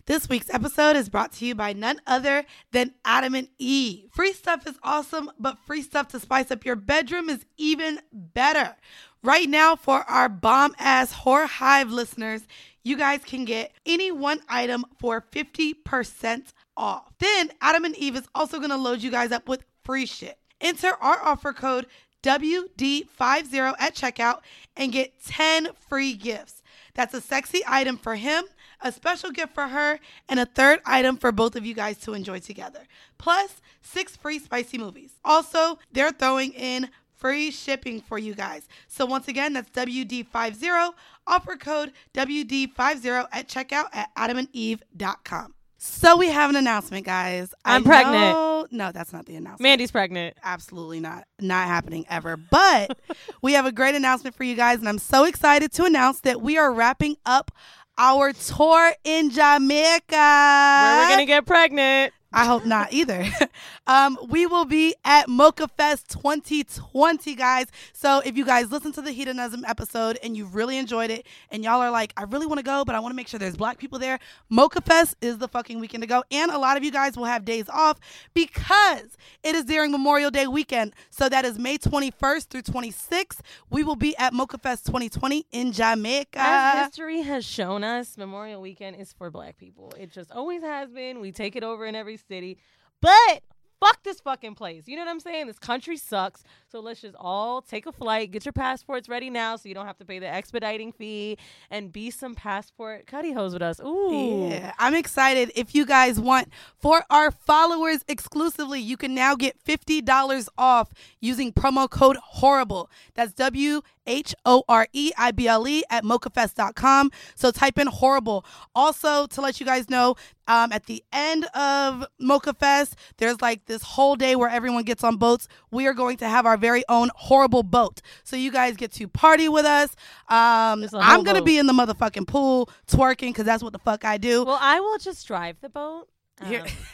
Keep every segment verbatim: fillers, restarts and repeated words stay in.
This week's episode is brought to you by none other than Adam and Eve. Free stuff is awesome, but free stuff to spice up your bedroom is even better. Right now, for our bomb-ass Whore Hive listeners, you guys can get any one item for fifty percent off. Then, Adam and Eve is also going to load you guys up with free shit. Enter our offer code W D fifty at checkout and get ten free gifts. That's a sexy item for him, a special gift for her, and a third item for both of you guys to enjoy together. Plus, six free spicy movies. Also, they're throwing in free shipping for you guys. So once again, that's W D fifty, offer code W D fifty at checkout at adam and eve dot com. So we have an announcement, guys. I'm I pregnant. Know, no, that's not the announcement. Mandy's pregnant. Absolutely not. Not happening ever. But we have a great announcement for you guys, and I'm so excited to announce that we are wrapping up our tour in Jamaica. Where we're going to get pregnant. I hope not either. um, we will be at Mocha Fest twenty twenty, guys. So if you guys listen to the Hedonism episode and you really enjoyed it and y'all are like, I really want to go, but I want to make sure there's black people there, Mocha Fest is the fucking weekend to go. And a lot of you guys will have days off because it is during Memorial Day weekend. So that is May twenty-first through twenty-sixth. We will be at Mocha Fest twenty twenty in Jamaica. As history has shown us, Memorial Weekend is for black people. It just always has been. We take it over in every city, but fuck this fucking place. You know what I'm saying? This country sucks. So let's just all take a flight, get your passports ready now so you don't have to pay the expediting fee and be some passport cutty hoes with us. Ooh. Yeah, I'm excited. If you guys want, for our followers exclusively, you can now get fifty dollars off using promo code HORRIBLE. That's W H O R E I B L E at mocha fest dot com. So type in HORRIBLE. Also, to let you guys know, um, at the end of Mocha Fest, there's like this whole day where everyone gets on boats. We are going to have our very own Horrible boat. So you guys get to party with us. Um, I'm going to be in the motherfucking pool twerking because that's what the fuck I do. Well, I will just drive the boat. Um,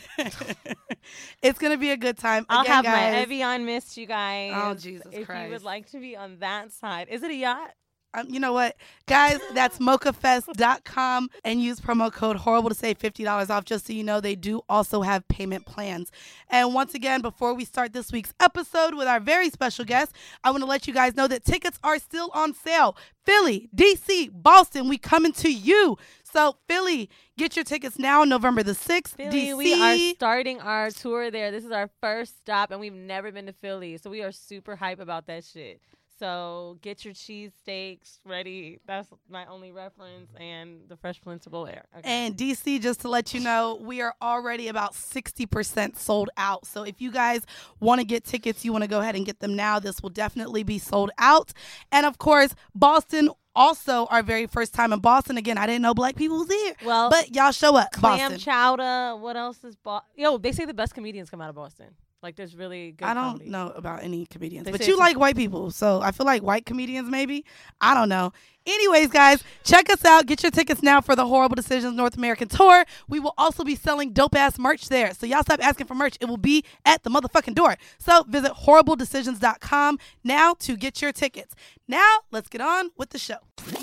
it's going to be a good time. I'll Again, have guys, my Evian mist, you guys. Oh, Jesus if Christ. If you would like to be on that side. Is it a yacht? Um, you know what, guys, that's mocha fest dot com and use promo code HORRIBLE to save fifty dollars off. Just so you know, they do also have payment plans. And once again, before we start this week's episode with our very special guest, I want to let you guys know that tickets are still on sale. Philly, D C, Boston, we coming to you. So Philly, get your tickets now, November the sixth. Philly, D C, we are starting our tour there. This is our first stop, and we've never been to Philly. So we are super hype about that shit. So get your cheesesteaks ready. That's my only reference. And the Fresh Prince of Bel-Air. Okay. And D C, just to let you know, we are already about sixty percent sold out. So if you guys want to get tickets, you want to go ahead and get them now. This will definitely be sold out. And of course, Boston, also our very first time in Boston. Again, I didn't know black people was here. Well, but y'all show up. Clam Boston. chowder. What else is Boston? Yo, they say the best comedians come out of Boston. Like, there's really good I don't comedy. know about any comedians, They but say you it's- like white people, so I feel like white comedians maybe. I don't know. Anyways, guys, check us out. Get your tickets now for the Horrible Decisions North American Tour. We will also be selling dope-ass merch there, so y'all stop asking for merch. It will be at the motherfucking door. So visit horrible decisions dot com now to get your tickets. Now, let's get on with the show.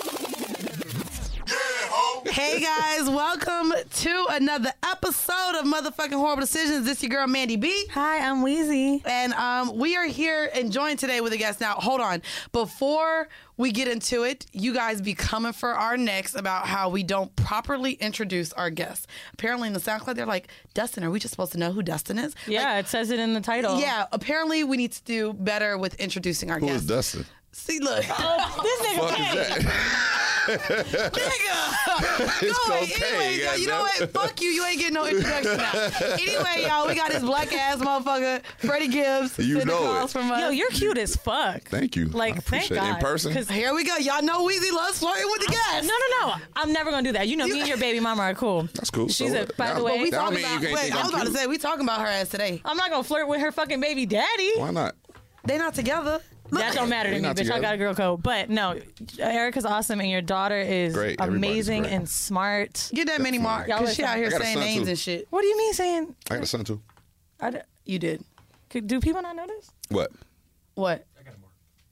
Hey guys, welcome to another episode of Motherfucking Horrible Decisions. This your girl Mandy B. Hi, I'm Wheezy. And um, we are here and joined today with a guest. Now, hold on. Before we get into it, you guys be coming for our necks about how we don't properly introduce our guests. Apparently in the SoundCloud, they're like, Dustin, are we just supposed to know who Dustin is? Yeah, Like, it says it in the title. yeah, apparently we need to do better with introducing our Who guests. is Dustin? See, look. Oh, this nigga Fuck is came. that? Nigga. It's Go away. cocaine, Anyway, yo, you know what? goddamn. Fuck you. You ain't getting no introduction now. Anyway, y'all, we got this black ass motherfucker, Freddie Gibbs. You sending know calls it. from us. Yo, you're cute as fuck. Thank you. Like, I thank appreciate it. God. In person? 'Cause- Here we go. Y'all know Weezy loves flirting with the guests. No, no, no. I'm never going to do that. You know, me and your baby mama are cool. That's cool. She's So a, what? by the That- way, We that talking don't mean you about, can't wait, think I I'm was about to cute. say, we talking about her ass today. I'm not going to flirt with her fucking baby daddy. Why not? They not together. That don't matter to We're me, not bitch. I together. got a girl code. But no, Erica's awesome, and your daughter is Great. Everybody's amazing great. and smart. Get that mini mark, Y'all because she listen. out here I got a saying son, names too. and shit. What do you mean saying? I got a son too. I d- You did. could- do people not know this? What? What?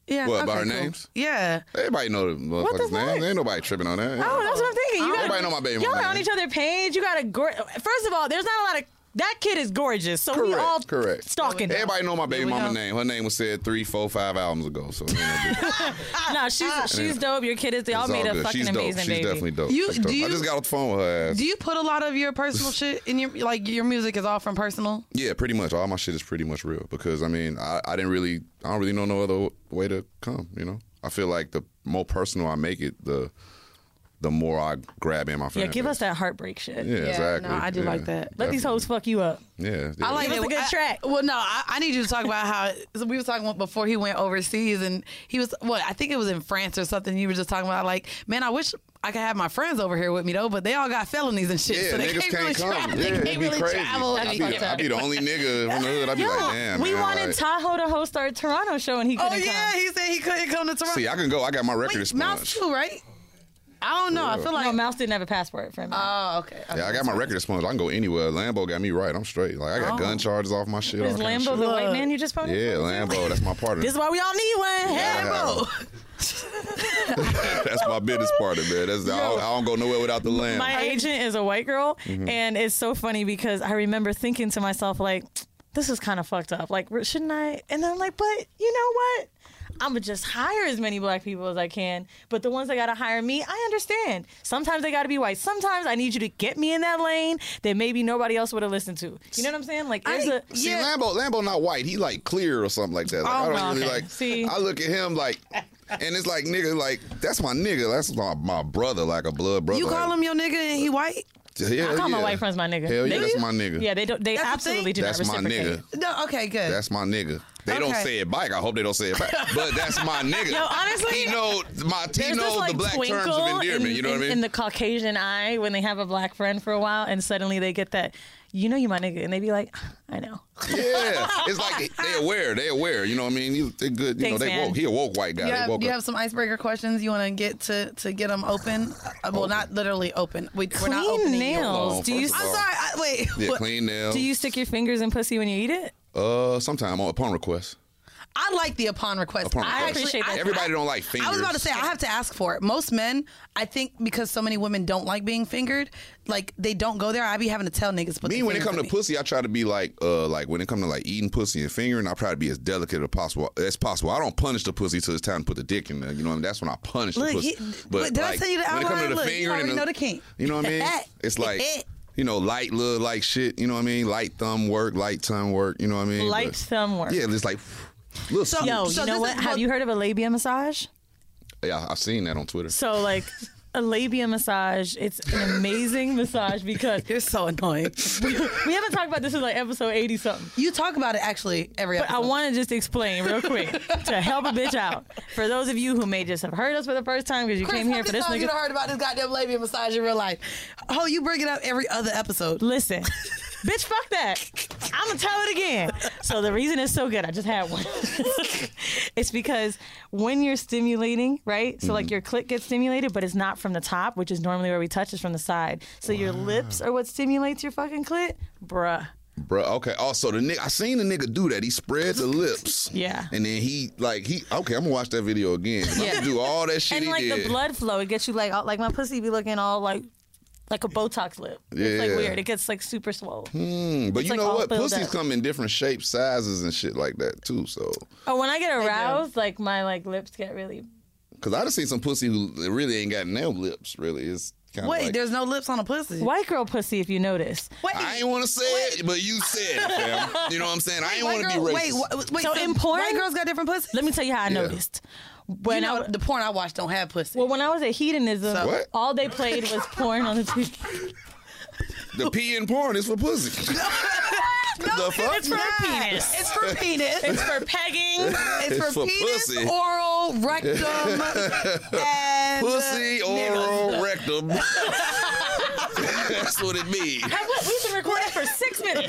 Yeah. What, okay, about her cool. names? Yeah. Everybody know the motherfuckers' fuck? names. Ain't nobody tripping on that. Oh, that's what I'm thinking. You Everybody gotta, know my baby Y'all mama are on name. each other's page. You got a gor- First of all, there's not a lot of. That kid is gorgeous, so we Correct, all correct. stalking her. Everybody know my baby we mama go. name. Her name was said three, four, five albums ago. So you know, No, she's she's dope. Your kid is. They all it's all made a good. fucking She's dope. amazing She's baby. definitely dope. You- She's dope. do you- I just got off the phone with her ass. Do you put a lot of your personal shit in your like your music is all from personal? Yeah, pretty much. All my shit is pretty much real because I mean, I, I didn't really, I don't really know no other way to come. You know, I feel like the more personal I make it, the the more I grab in my fan Yeah, give base. us that heartbreak shit. Yeah, exactly. no, I do Yeah, like that. Let these hoes fuck you up. Yeah, yeah. I like Give us it. a good I- track. Well, no, I, I need you to talk about how so we were talking before he went overseas, and he was what I think it was in France or something. You were just talking about like, man, I wish I could have my friends over here with me though, but they all got felonies and shit, Yeah, so they niggas can't, can't really come. travel. Yeah, they it'd can't be really crazy. travel. I'd be, I'd be the only nigga from the hood. I'd be Yo, like, damn, we man, wanted all right. Tahoe to host our Toronto show, and he Oh couldn't yeah, come. he said he couldn't come to Toronto. See, I can go. I got my record Wait, Mouse expunged. too, right? I don't know. I feel like No, Mouse didn't have a passport for him. Oh, okay. okay. Yeah, I got my record expunged. I can go anywhere. Lambo got me right. I'm straight. Like I got Oh. gun charges off my shit. Is all kind Lambo of the shit. white man you just phoned? Yeah, Lambo. That's my partner. This is why we all need one. Yeah, Lambo. That's my business partner, man. That's I don't, I don't go nowhere without the lamb. My agent is a white girl, Mm-hmm. and it's so funny because I remember thinking to myself, like, this is kind of fucked up. Like, shouldn't I? And I'm like, but you know what? I'm gonna just hire as many black people as I can. But the ones that gotta hire me, I understand. Sometimes they gotta be white. Sometimes I need you to get me in that lane that maybe nobody else would have listened to. You know what I'm saying? Like, there's I- a See, Yeah. Lambo, Lambo not white. He like clear or something like that. Like, Oh, I don't really okay. like. See? I look at him like, and it's like nigga, like that's my nigga. That's my, my brother, like a blood brother. You call like, him your nigga and he white? Yeah, I call my yeah. white friends my nigga. Hell yeah, They- that's my nigga. Yeah, they don't. They That's the absolutely thing? do That's not my reciprocate. nigga. No, okay, good. That's my nigga. They don't Okay. say it back. I hope they don't say it back. But that's my nigga. Yo, honestly, he know my he There's knows this like the black terms twinkle of endearment. in, you know in, what I mean? in the Caucasian eye when they have a black friend for a while, and suddenly they get that, you know, you my nigga, and they be like, I know. Yeah, it's like they aware. They aware. You know what I mean? You- They good. You Thanks, know, they man. woke. He a woke white guy. You They have, woke you up. have some icebreaker questions you want to get to to get them open? Uh, well, not literally open. We, we're not Clean opening nails. Well, Do you? first of I'm all- sorry. I, wait. Yeah, what- clean nails. Do you stick your fingers in pussy when you eat it? Uh, sometime on upon request. I like the upon request. Upon I request. appreciate that. Everybody don't like fingers. I was about to say I have to ask for it. Most men, I think, because so many women don't like being fingered, like they don't go there. I be having to tell niggas. to Put Me, their when it fingers come to in me. pussy, I try to be like, uh, like when it come to like eating pussy and fingering, I try to be as delicate as possible. As possible. I don't punish the pussy till it's time to put the dick in there. You know what I mean? That's when I punish Look, the pussy. he- but did I tell you the when it come outline? to the Look, you fingering already and know the kink. You know what I mean? It's like, you know, light little like shit. You know what I mean? Light thumb work, light tongue work. You know what I mean? Light But- thumb work. Yeah, it's like little. So- smooth. Yo, So you know this what? is Have what- you heard of a labia massage? Yeah, I've seen that on Twitter. So like a labia massage, it's an amazing massage because You're so annoying. we haven't talked about this in like episode eighty something. You talk about it actually every But I episode. want to just explain real quick to help a bitch out. For those of you who may just have heard us for the first time because you Chris, came how here for many this times you nigga. done heard about this goddamn labia massage in real life? Oh, you bring it up every other episode. Listen, bitch, fuck that. I'm gonna tell it again. So the reason it's so good, I just had one. It's because when you're stimulating, right? So like your clit gets stimulated, but it's not from the top, which is normally where we touch, it's from the side. So your lips are what stimulates your fucking clit, bruh. Bro, okay. Also, the nigga, I seen the nigga do that. He spread the lips. Yeah. And then he, like, he, okay, I'm gonna watch that video again. I'm Yeah. gonna do all that shit And he like did. the blood flow, it gets you like, all- like my pussy be looking all like, like a Botox lip. It's like Yeah. weird. It gets like super swole. Hmm, but It's, you like, know all what? filled Pussies up. come in different shapes, sizes, and shit like that too. So, Oh, when I get aroused, like my like lips get really. cause I just seen some pussy who really ain't got no lips. Really, it's kind of Wait, like. there's no lips on a pussy. White girl pussy, if you notice. Wait, I ain't want to say it, but you said it, fam. You know what I'm saying? I ain't white want to girl, be wait, racist. wait, wait. So in porn- white girls got different pussies. Let me tell you how I Yeah. noticed. When you know, I the porn I watch don't have pussy. well, when I was at Hedonism, So- What? all they played was porn on the T V. The pee in porn is for pussy. The fuck? It's for penis. It's for penis. It's for pegging. It's for, It's for penis, pussy. oral, rectum, and Pussy, uh, oral, rectum. That's what it means. Have we- We've been recording for six minutes.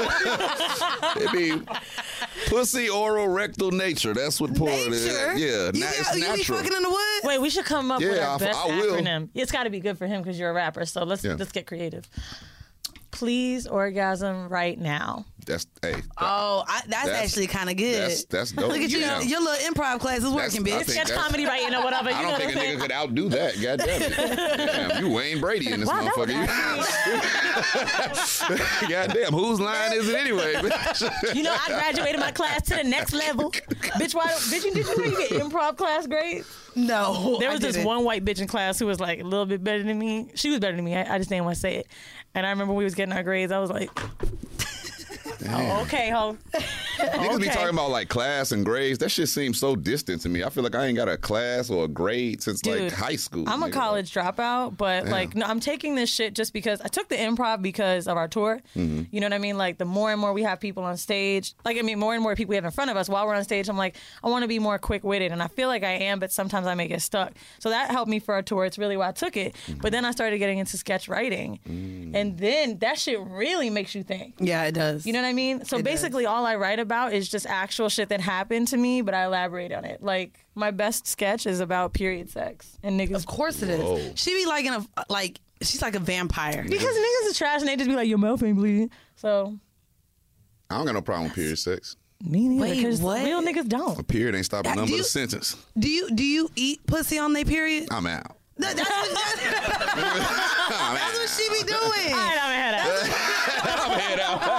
It be pussy, oral, rectal nature. That's what porn nature. is. Yeah, you, na- be, it's you be natural. fucking in the woods. Wait, we should come up with Yeah, our I- best I will. acronym. It's got to be good for him because you're a rapper. So let's Yeah. let's get creative. Please orgasm right now. That's hey. That, Oh, I, that's, That's- actually kind of good. that's that's dope. Look at you, Yeah. your little improv class is That's- working, I bitch. think Sketch that's- comedy writing or whatever. You I know don't what think I'm a saying? nigga could outdo that. God damn it. Damn, you Wayne Brady in this Wow, that was motherfucker. God damn, whose line is it anyway? You know, I graduated my class to the next level. Bitch, why? Did you, did you know you get improv class grades? No, There I was this didn't. one white bitch in class who was like a little bit better than me. She was better than me. I, I just didn't want to say it. And I remember we was getting our grades. I was like, oh, okay, ho. Niggas be Okay. talking about like class and grades. That shit seems so distant to me. I feel like I ain't got a class or a grade since Dude, like high school. I'm a nigga. college dropout, but like, no, I'm taking this shit just because I took the improv because of our tour. Mm-hmm. You know what I mean? Like, the more and more we have people on stage, like, I mean, more and more people we have in front of us while we're on stage, I'm like, I want to be more quick witted. And I feel like I am, but sometimes I may get stuck. So that helped me for our tour. It's really why I took it. Mm-hmm. But then I started getting into sketch writing. Mm. And then that shit really makes you think. Yeah, it does. You know what I mean? So It does. basically, all I write about is just actual shit that happened to me, but I elaborate on it. Like, my best sketch is about period sex and niggas. Of course it is. Whoa. She be like in a like. She's like a vampire. Because niggas is trash and they just be like, your mouth ain't bleeding. So, I don't got no problem with period sex. me neither. Wait, 'cause what? real niggas A don't. period ain't stopping Uh, none do but you- a sentence. Do you do you eat pussy on their period? I'm out. That- that's, what, that's, I'm that's what out. she be doing. All right, I'm ahead I'm head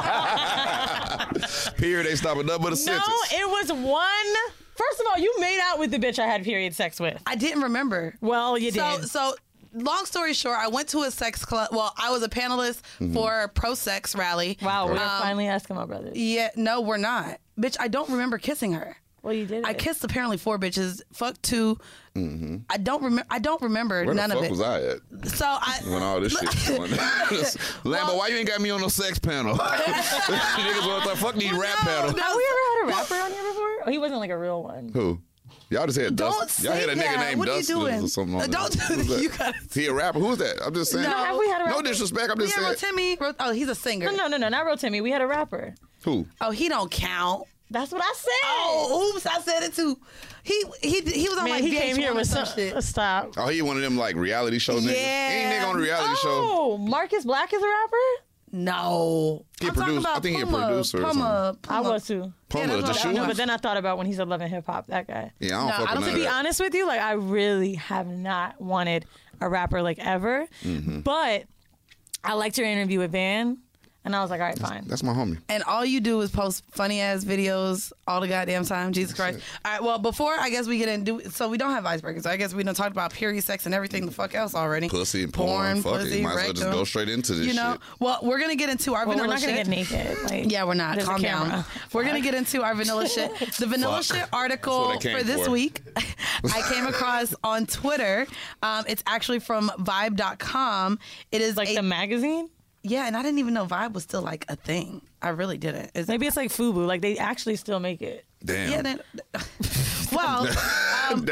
out. Period ain't stopping none but a No, sentence. it was one. First of all, you made out with the bitch I had period sex with. I didn't remember. Well, you So did. so long story short, I went to a sex club. Well, I was a panelist for a pro sex rally. Wow, we're Um, finally asking my brothers. Yeah, no, we're not. Bitch, I don't remember kissing her. Well, you did. I it. kissed apparently four bitches. Fuck two. I don't remember. I don't remember Where none the of fuck it. was I at So I when all this shit was going on? Lambo, why you ain't got me on no sex panel? Niggas want to fuck these rap no, panel. no. Have we ever had a rapper on here before? Oh, he wasn't like a real one. Who? Y'all just had Don't Dust. Y'all say had a nigga that. named What are you Dustin doing? or something. Uh, on don't there. do Who's that. that? You gotta- He a rapper? Who's that? I'm just saying. No. Have we had a rapper? No disrespect. I'm just Yeah, saying. Rotimi. Ro- Oh, he's a singer. No, no, no, no, not real Timmy. We had a rapper. Who? Oh, he don't count. That's what I said. Oh, oops, I said it too. He he he was on Man, like he V H one came here or with some some shit. Stop. Oh, he one of them like reality show niggas. Yeah. He ain't nigga on a reality show. Oh, Marcus Black is a rapper? No, He a I'm talking producer- about I think he a Puma, producer or Puma, I Puma. was too. Puma, that's the what I shoe? know. But then I thought about when he said Love and Hip Hop, that guy. Yeah, I don't No, fuck I with don't none To of be that. honest with you, like, I really have not wanted a rapper like ever. Mm-hmm. But I liked your interview with Van, and I was like, all right, fine. That's my homie. And all you do is post funny ass videos all the goddamn time. Jesus Christ. All right, well, before I guess we get into so we don't have icebreakers. I guess we done talked about period sex and everything the fuck else already. Pussy and porn. Fuck it. Might as well just rectum. go straight into this You know, shit. well, we're gonna get into our Well, we're vanilla not going to shit. get naked. Like, Yeah, we're not. there's a Calm down. camera. We're gonna get into our vanilla shit. The vanilla Fuck. shit article That's what I for came this for. week, I came across on Twitter. Um, it's actually from Vibe dot com. It is Like a, the magazine? yeah, and I didn't even know Vibe was still like a thing. I really didn't. Is Maybe it's like FUBU. Like, they actually still make it. Damn. Yeah. Then, well, um,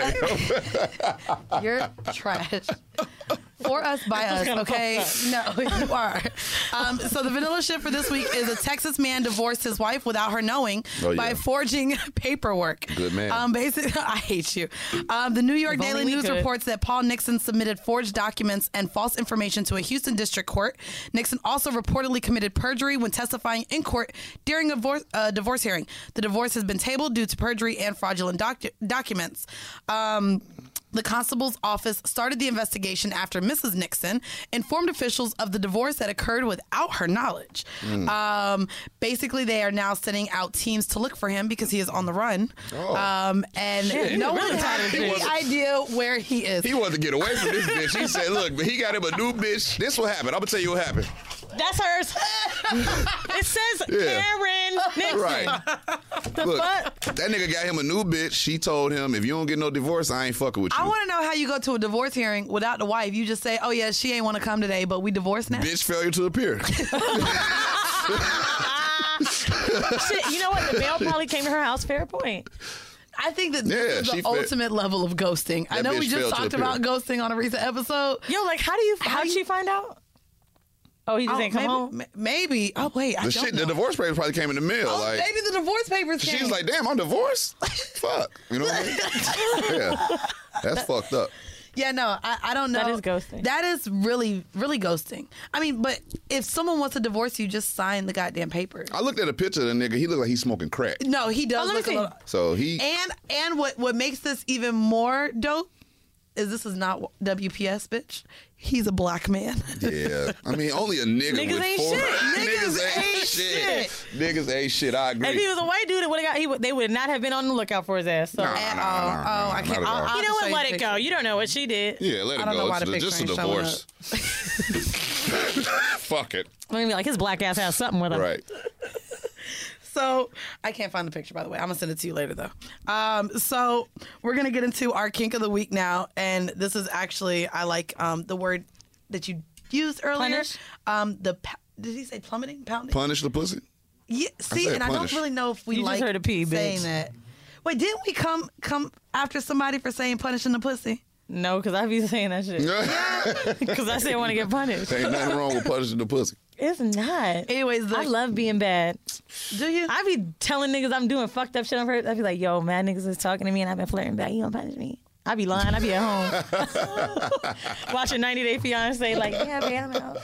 Damn. you're trash. For us, by us, okay? No, you are. Um, so the vanilla shit for this week is a Texas man divorced his wife without her knowing Oh, by yeah. forging paperwork. Good man. Um, basically, I hate you. Um, the New York If only Daily we News could. reports that Paul Nixon submitted forged documents and false information to a Houston district court. Nixon also reportedly committed perjury when testifying in court during a divorce, uh, divorce hearing. The divorce has been tabled due to perjury and fraudulent docu- documents. Um, The constable's office started the investigation after Missus Nixon informed officials of the divorce that occurred without her knowledge. Mm. Um, basically, they are now sending out teams to look for him because he is on the run. Oh. Um, and Shit, no he one really has tired of any this. idea where he is. He wanted to get away from this bitch. He said, look, but he got him a new bitch. This what happened. I'm going to tell you what happened. That's hers. It says Yeah. Karen Nixon. Right. The Look, fuck? that nigga got him a new bitch. She told him, if you don't get no divorce, I ain't fucking with you. I want to know how you go to a divorce hearing without the wife. You just say, oh, yeah, she ain't want to come today, but we divorced now. Bitch failure to appear. Shit, you know what? The mail probably came to her house. Fair point. I think that this Yeah, is the she fit- ultimate level of ghosting. I That know we bitch just failed to talked appear. about ghosting on a recent episode. Yo, like, how do you? How did you- she find out? Oh, he just Oh, ain't come maybe, home. ma- maybe. Oh, wait. I The don't shit, know. the divorce papers probably came in the mail. Oh, like, maybe the divorce papers came. she was like, damn, I'm divorced? Fuck. You know what I mean? Yeah. That's fucked up. Yeah, no, I, I don't know. That is ghosting. That is really, really ghosting. I mean, but if someone wants to divorce you, just sign the goddamn papers. I looked at a picture of the nigga. He looked like he's smoking crack. No, he does Oh, let me look a see. little. So he. And and what what makes this even more dope is this is not W P S, bitch. He's a black man. Yeah, I mean, only a nigga Niggas with ain't four. shit. Niggas ain't shit. Niggas ain't shit. I agree. If he was a white dude, it would have got. He would, they would not have been on the lookout for his ass. So. Nah, At nah, all. nah, nah, Oh, I not can't- at all. I'll- I'll You know show what? you Let the it go. picture. You don't know what she did. Yeah, let it I don't go. know why the It's just a picture ain't showing divorce. Fuck it. I mean, like his black ass has something with him. Right. So I can't find the picture, by the way. I'm gonna send it to you later, though. Um, so we're gonna get into our kink of the week now, and this is actually I like um, the word that you used earlier. Punish? Um, the pa- did he say plummeting, pounding? Punish the pussy. Yeah. See, said and I don't punish. really know if we You just like heard a P, saying bitch. that. Wait, didn't we come come after somebody for saying punishing the pussy? No, because I be saying that shit. Because I say I want to get punished. Ain't nothing wrong with punishing the pussy. It's not. Anyways, the, I love being bad. do you? I be telling niggas I'm doing fucked up shit on purpose. I be like, yo, mad niggas is talking to me and I've been flirting back. You gonna punish me? I be lying. I be at home. Watching ninety Day Fiance like, yeah, babe, I'm out.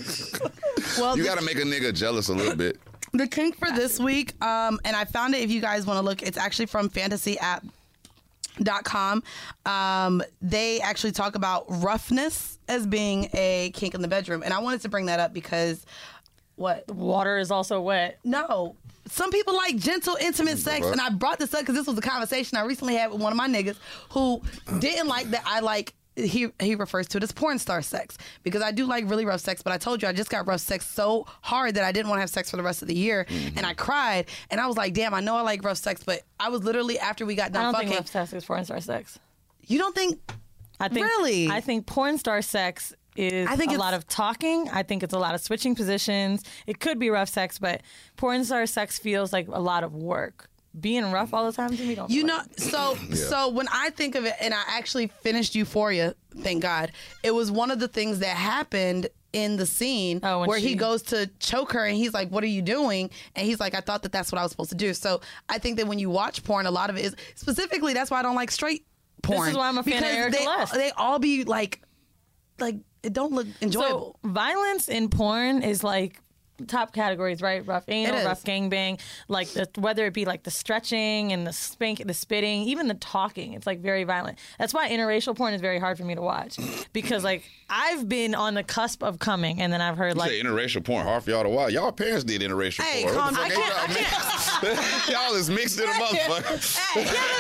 well, You the- got to make a nigga jealous a little bit. The kink for this week, um, and I found it if you guys want to look, it's actually from fantasy app dot com. Um, they actually talk about roughness as being a kink in the bedroom. And I wanted to bring that up because what? Water is also wet. No. Some people like gentle, intimate sex, and I brought this up because this was a conversation I recently had with one of my niggas who didn't like that I like. He he refers to it as porn star sex because I do like really rough sex, but I told you I just got rough sex so hard that I didn't want to have sex for the rest of the year, Mm-hmm. and I cried, and I was like, damn, I know I like rough sex, but I was literally after we got I done don't fucking. think rough sex is porn star sex. You don't think? I think Really? I think porn star sex is I think a it's- lot of talking. I think it's a lot of switching positions. It could be rough sex, but porn star sex feels like a lot of work. Being rough all the time to me don't. You feel know, like- so so when I think of it, and I actually finished Euphoria, thank God, it was one of the things that happened in the scene Oh, when where he she- goes to choke her, and he's like, "What are you doing?" And he's like, "I thought that that's what I was supposed to do." So I think that when you watch porn, a lot of it is specifically that's why I don't like straight porn. is why I'm a fan of because Erica they, Lust. they all be like, like it don't look enjoyable. So violence in porn is like top categories, right? Rough anal, It is. rough gangbang, like the, whether it be like the stretching and the spank, the spitting, even the talking. It's like very violent. That's why interracial porn is very hard for me to watch because like I've been on the cusp of coming, and then I've heard You like. say interracial porn hard for y'all to watch. Y'all parents did interracial Hey, porn. calm What the down. fuck I ain't y'all y'all is mixed in a motherfucker.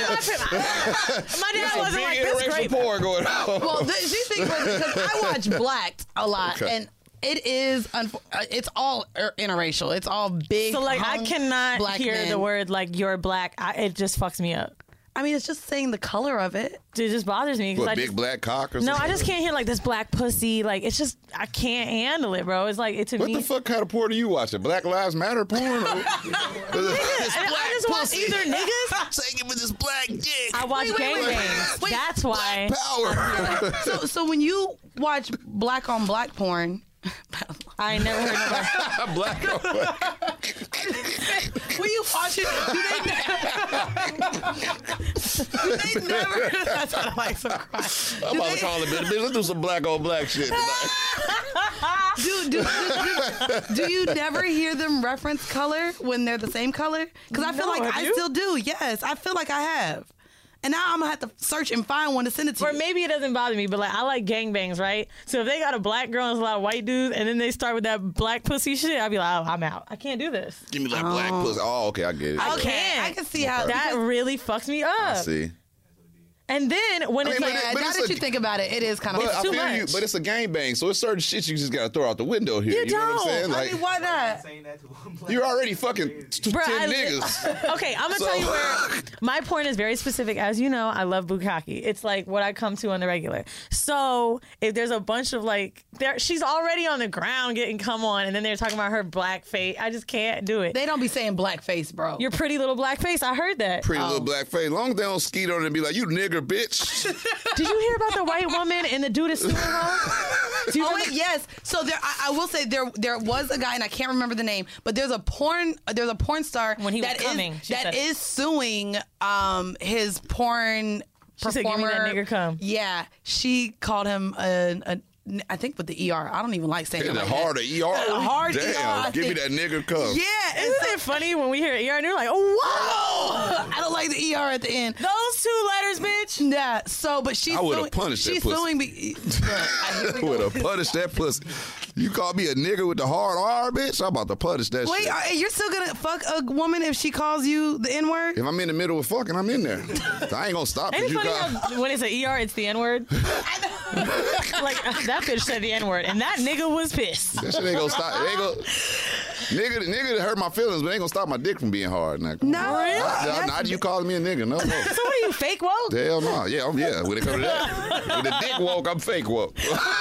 My dad Some wasn't big like this interracial great. porn going on. Well, the, she thinks because I watch Blacked a lot, Okay. and it is unfo- uh, it's all er- interracial. It's all big. So like I hung cannot black hear men. the word like you're black. I, it just fucks me up. I mean, it's just saying the color of it. It just bothers me because What, I big just, black cock or no, something? I just can't hear like this black pussy. Like it's just I can't handle it, bro. It's like it to What me. the fuck kind of porn are you watching? Black Lives Matter porn? Or- it's I, I just watch either niggas. Take it with this black dick. I watch Wait, wait, wait. gangbangs. Wait, That's why. Power. So, so when you watch black on black porn, I ain't never heard of that. black on black. when you watch it, do they, do they never? That's what I like so cry. I'm about to call it, bitch. Let's do some black on black shit tonight. Do, do, do, do, do you never hear them reference color when they're the same color? Because I feel No, like have I you? still do. Yes, I feel like I have. And now I'm gonna have to search and find one to send it to Or you. maybe it doesn't bother me, but like I like gangbangs, right? So if they got a black girl and a lot of white dudes, and then they start with that black pussy shit, I'd be like, oh, I'm out. I can't do this. Give me that black pussy. Oh, okay, I get it. I Okay, can't. I can see how That because- really fucks me I up. see. And then when I it's mean, like, but it- Yeah, but now it's that a- you think about it, it is kind of. But I too feel you, much. but it's a gangbang, so it's certain shit you just gotta throw out the window here. You You, know what I'm don't. saying? I Like, mean, why not? Saying that to one black you're already fucking t- Bruh, ten I li- niggas. okay, I'm gonna So- tell you where my porn is very specific. As you know, I love bukkake. It's like what I come to on the regular. So if there's a bunch of like, there, she's already on the ground getting come on, and then they're talking about her black face. I just can't do it. They don't be saying blackface, bro. Your pretty little black face. I heard that. Pretty little black face. Long as they don't skeet on it and be like, you nigger, bitch. Did you hear about the white woman and the dude is suing her? Do you Oh remember- wait, yes. So there, I, I will say there, there was a guy, and I can't remember the name, but there's a porn, there's a porn star When he was that is- coming, she that said. is suing um his porn She said, "Give me performer. that nigga cum." Yeah, she called him a, a I think with the E R. I don't even like saying Hey, it the like hard that. E R. The hard Damn, E R, I give me think. that nigga cum. Yeah, Isn't it funny when we hear E R and you're like, "Oh, whoa!" I don't like the E R at the end. Those two letters, bitch. Yeah, so but she's I would've suing, punished that she's pussy. suing me. Look, I- here we Would go. have punished that pussy. You call me a nigga with the hard R, bitch? I'm about to punish that Wait, shit. are, you're still gonna fuck a woman if she calls you the N word? If I'm in the middle of fucking, I'm in there. I ain't gonna stop. 'cause Ain't it you funny call- how when it's an E R, it's the N word? Like, that bitch said the N word, and that nigga was pissed. That shit ain't gonna stop. It ain't gonna, nigga, nigga hurt my feelings, but it ain't gonna stop my dick from being hard. Now, come No, on. really? Now, now, That's- now you calling me a nigga? No, no. So what are you, fake woke? Hell no. Yeah, I'm, yeah. When it comes to that, with the dick woke, I'm fake woke.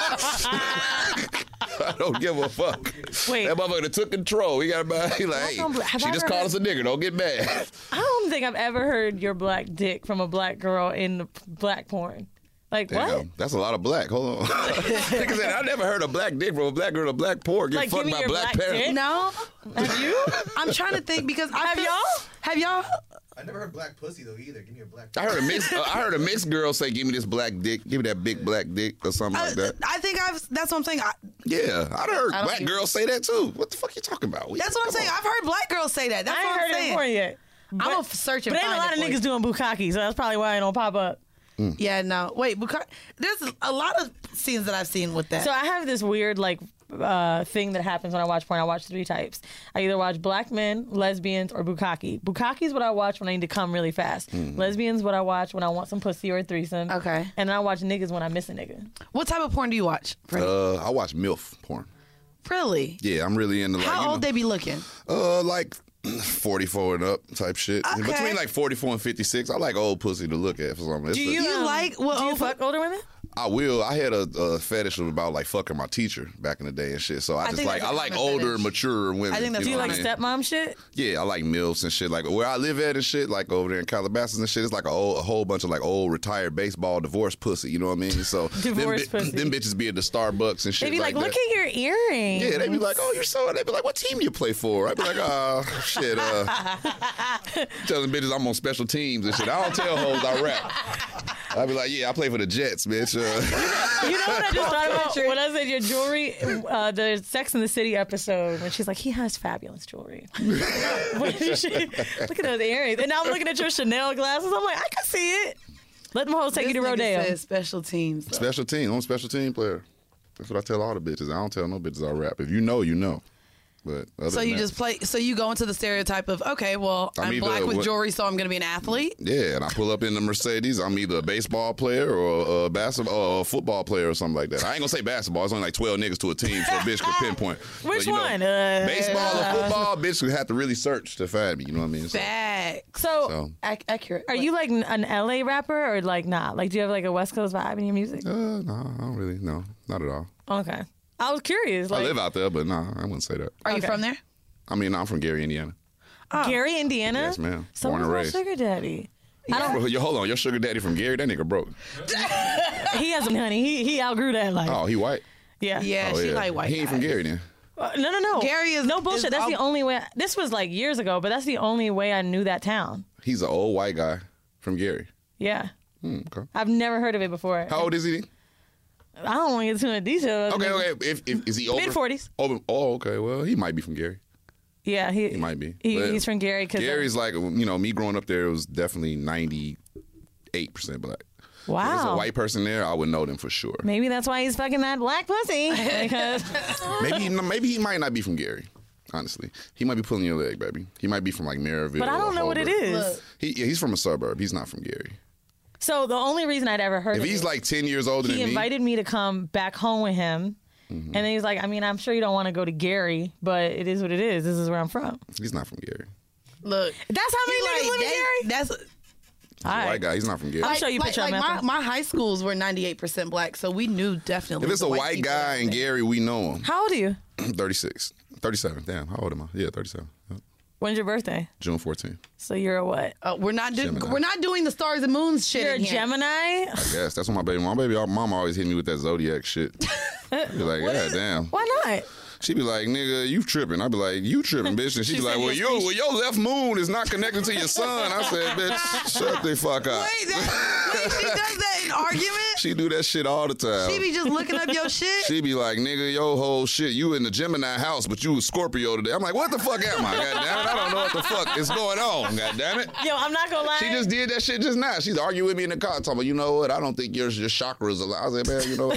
I don't give a fuck. Wait. That motherfucker that took control. He got about. He like, hey, don't bl- have she I just ever called heard- us a nigga. Don't get mad. I don't think I've ever heard your black dick from a black girl in the black porn. Like, what? Damn, that's a lot of black. Hold on. Nigga said, I never heard a black dick from a black girl to black pork get Like, give fucked me by your black, black parents. dick? No, Have you? I'm trying to think because I Have feel- y'all? Have y'all? I never heard black pussy though either. Give me a black. I heard a mixed. Uh, I heard a mixed girl say, "Give me this black dick. Give me that big black dick or something I, like that." I think I've. That's what I'm saying. I, Yeah, I heard I don't black think- girls say that too. What the fuck you talking about? We- that's what I'm come saying. on. I've heard black girls say that. That's I what ain't I'm heard it saying. in porn yet. I'm But- gonna search and But ain't a find lot it of for you. niggas doing bukkake, so that's probably why I don't pop up. Yeah, no. Wait, because there's a lot of scenes that I've seen with that. So I have this weird like uh, thing that happens when I watch porn. I watch three types. I either watch black men, lesbians, or bukkake. Bukkake is what I watch when I need to come really fast. Lesbians what I watch when I want some pussy or a threesome. Okay. And then I watch niggas when I miss a nigga. what type of porn do you watch? Freddie? Uh, I watch MILF porn. really? Yeah, I'm really into like How you old know, they be looking? uh like forty-four and up type shit. Okay. Between like forty-four and fifty-six, I like old pussy to look at for something. It's Do a- you, You um, like what Do you old- fuck older women? I will. I had a, a fetish about like fucking my teacher back in the day and shit. So I, just think like that's I a like common older, fetish. mature women. I think that's Do you know like what I mean? stepmom shit? Yeah, I like MILFs and shit. Like where I live at and shit, like over there in Calabasas and shit, it's like a, old, a whole bunch of like old retired baseball divorce pussy. You know what I mean? So Divorce them, pussy. them bitches be at the Starbucks and shit. They be like, that. look at your earrings. Yeah, they be like, oh, you're so. They be like, what team you play for? I be like, oh, shit. Uh, telling bitches I'm on special teams and shit. I don't tell hoes I rap. I be like, yeah, I play for the Jets, bitch. Uh, You know what I just thought about when I said your jewelry, uh, the Sex and the City episode, when she's like, he has fabulous jewelry. When she- look at those earrings. And now I'm looking at your Chanel glasses. I'm like, I can see it. Let them hoes take you to This nigga Rodeo. says special teams. though. special team. I'm a special team player. That's what I tell all the bitches. I don't tell no bitches I rap. If you know, you know. But other So than you that- just play. So you go into the stereotype of okay, well, I'm I'm, either black with what- jewelry, so I'm going to be an athlete. Yeah, and I pull up in the Mercedes. I'm either a baseball player or a basketball or a football player or something like that. I ain't gonna say basketball. It's only like twelve niggas to a team, so a bitch could pinpoint. Which But, you know, one? Uh, baseball or football, bitch would have to really search to find me. You know what I mean? So, Facts. So, so, Ac- accurate. are you like an L A rapper or like not? Like, do you have like a West Coast vibe in your music? uh, no, I don't really. No, not at all. Okay. I was curious. I Like, live out there, but no, I wouldn't say that. Are you Okay. from there? I mean, I'm from Gary, Indiana. Gary, Indiana? Yes, ma'am. So Born was and my raised. sugar daddy. I don't, Bro, yo, hold on, your sugar daddy from Gary? That nigga broke. he has some honey. He he outgrew that life. Oh, he white. Yeah. Yeah, Oh, she yeah. like white. He ain't from guys. Gary then. Uh, no, no, no. Gary is- no bullshit. is That's the all- only way. This was like years ago, but that's the only way I knew that town. He's an old white guy from Gary. Yeah, Hmm, okay. I've never heard of it before. How old is he? I don't want to get too into details. Okay, okay. If, if is he over Mid forties. Over. Oh, okay. Well, he might be from Gary. Yeah, he, He might be. He, But he's from Gary. Cause Gary's like, you know, me growing up there, it was definitely ninety-eight percent black. If there's a wow. white person there, I would know them for sure. Maybe that's why he's fucking that black pussy. Because Maybe he, maybe he might not be from Gary. Honestly, he might be pulling your leg, baby. He might be from like Maryville. but I or don't know what it Holbrook. is. Look. He, yeah, he's from a suburb. He's not from Gary. So the only reason I'd ever heard If of he's it, like ten years older he than invited me to come back home with him. Mm-hmm. And then he's like, I mean, I'm sure you don't want to go to Gary, but it is what it is. This is where I'm from. me, he's not from Gary. Look, That's how many he niggas like live in that- Gary? That's He's All a right. white guy. He's not from Gary. I'll show you a like, picture like of my, Matthew. my high schools were ninety-eight percent black, so we knew definitely. If it's the a white white people guy in there. Gary, we know him. How old are you? thirty-six. thirty-seven. Damn, how old am I? Yeah, thirty-seven. Yep. When's your birthday? June fourteenth. So you're a what? Uh, we're not doing. Gemini. We're not doing the stars and moons shit. You're a in here. Gemini? I guess. That's what my baby, my baby mama always hit me with that Zodiac shit. Be like, yeah, damn. Why not? She be like, nigga, you tripping. I be like, you tripping, bitch. And she, She be like, said well, yes, yo, she- well, your left moon is not connected to your sun. I said, bitch, shut the fuck up. Wait, that, wait, she does that in argument? She do that shit all the time. She be just looking up your shit? She be like, nigga, yo whole shit, you in the Gemini house, but you was Scorpio today. I'm like, what the fuck am I? God damn it, I don't know what the fuck is going on. God damn it. Yo, I'm not gonna lie. She just did that shit just now. She's arguing with me in the car, talking about, you know what? I don't think your your chakras are. I was like, man, you know what?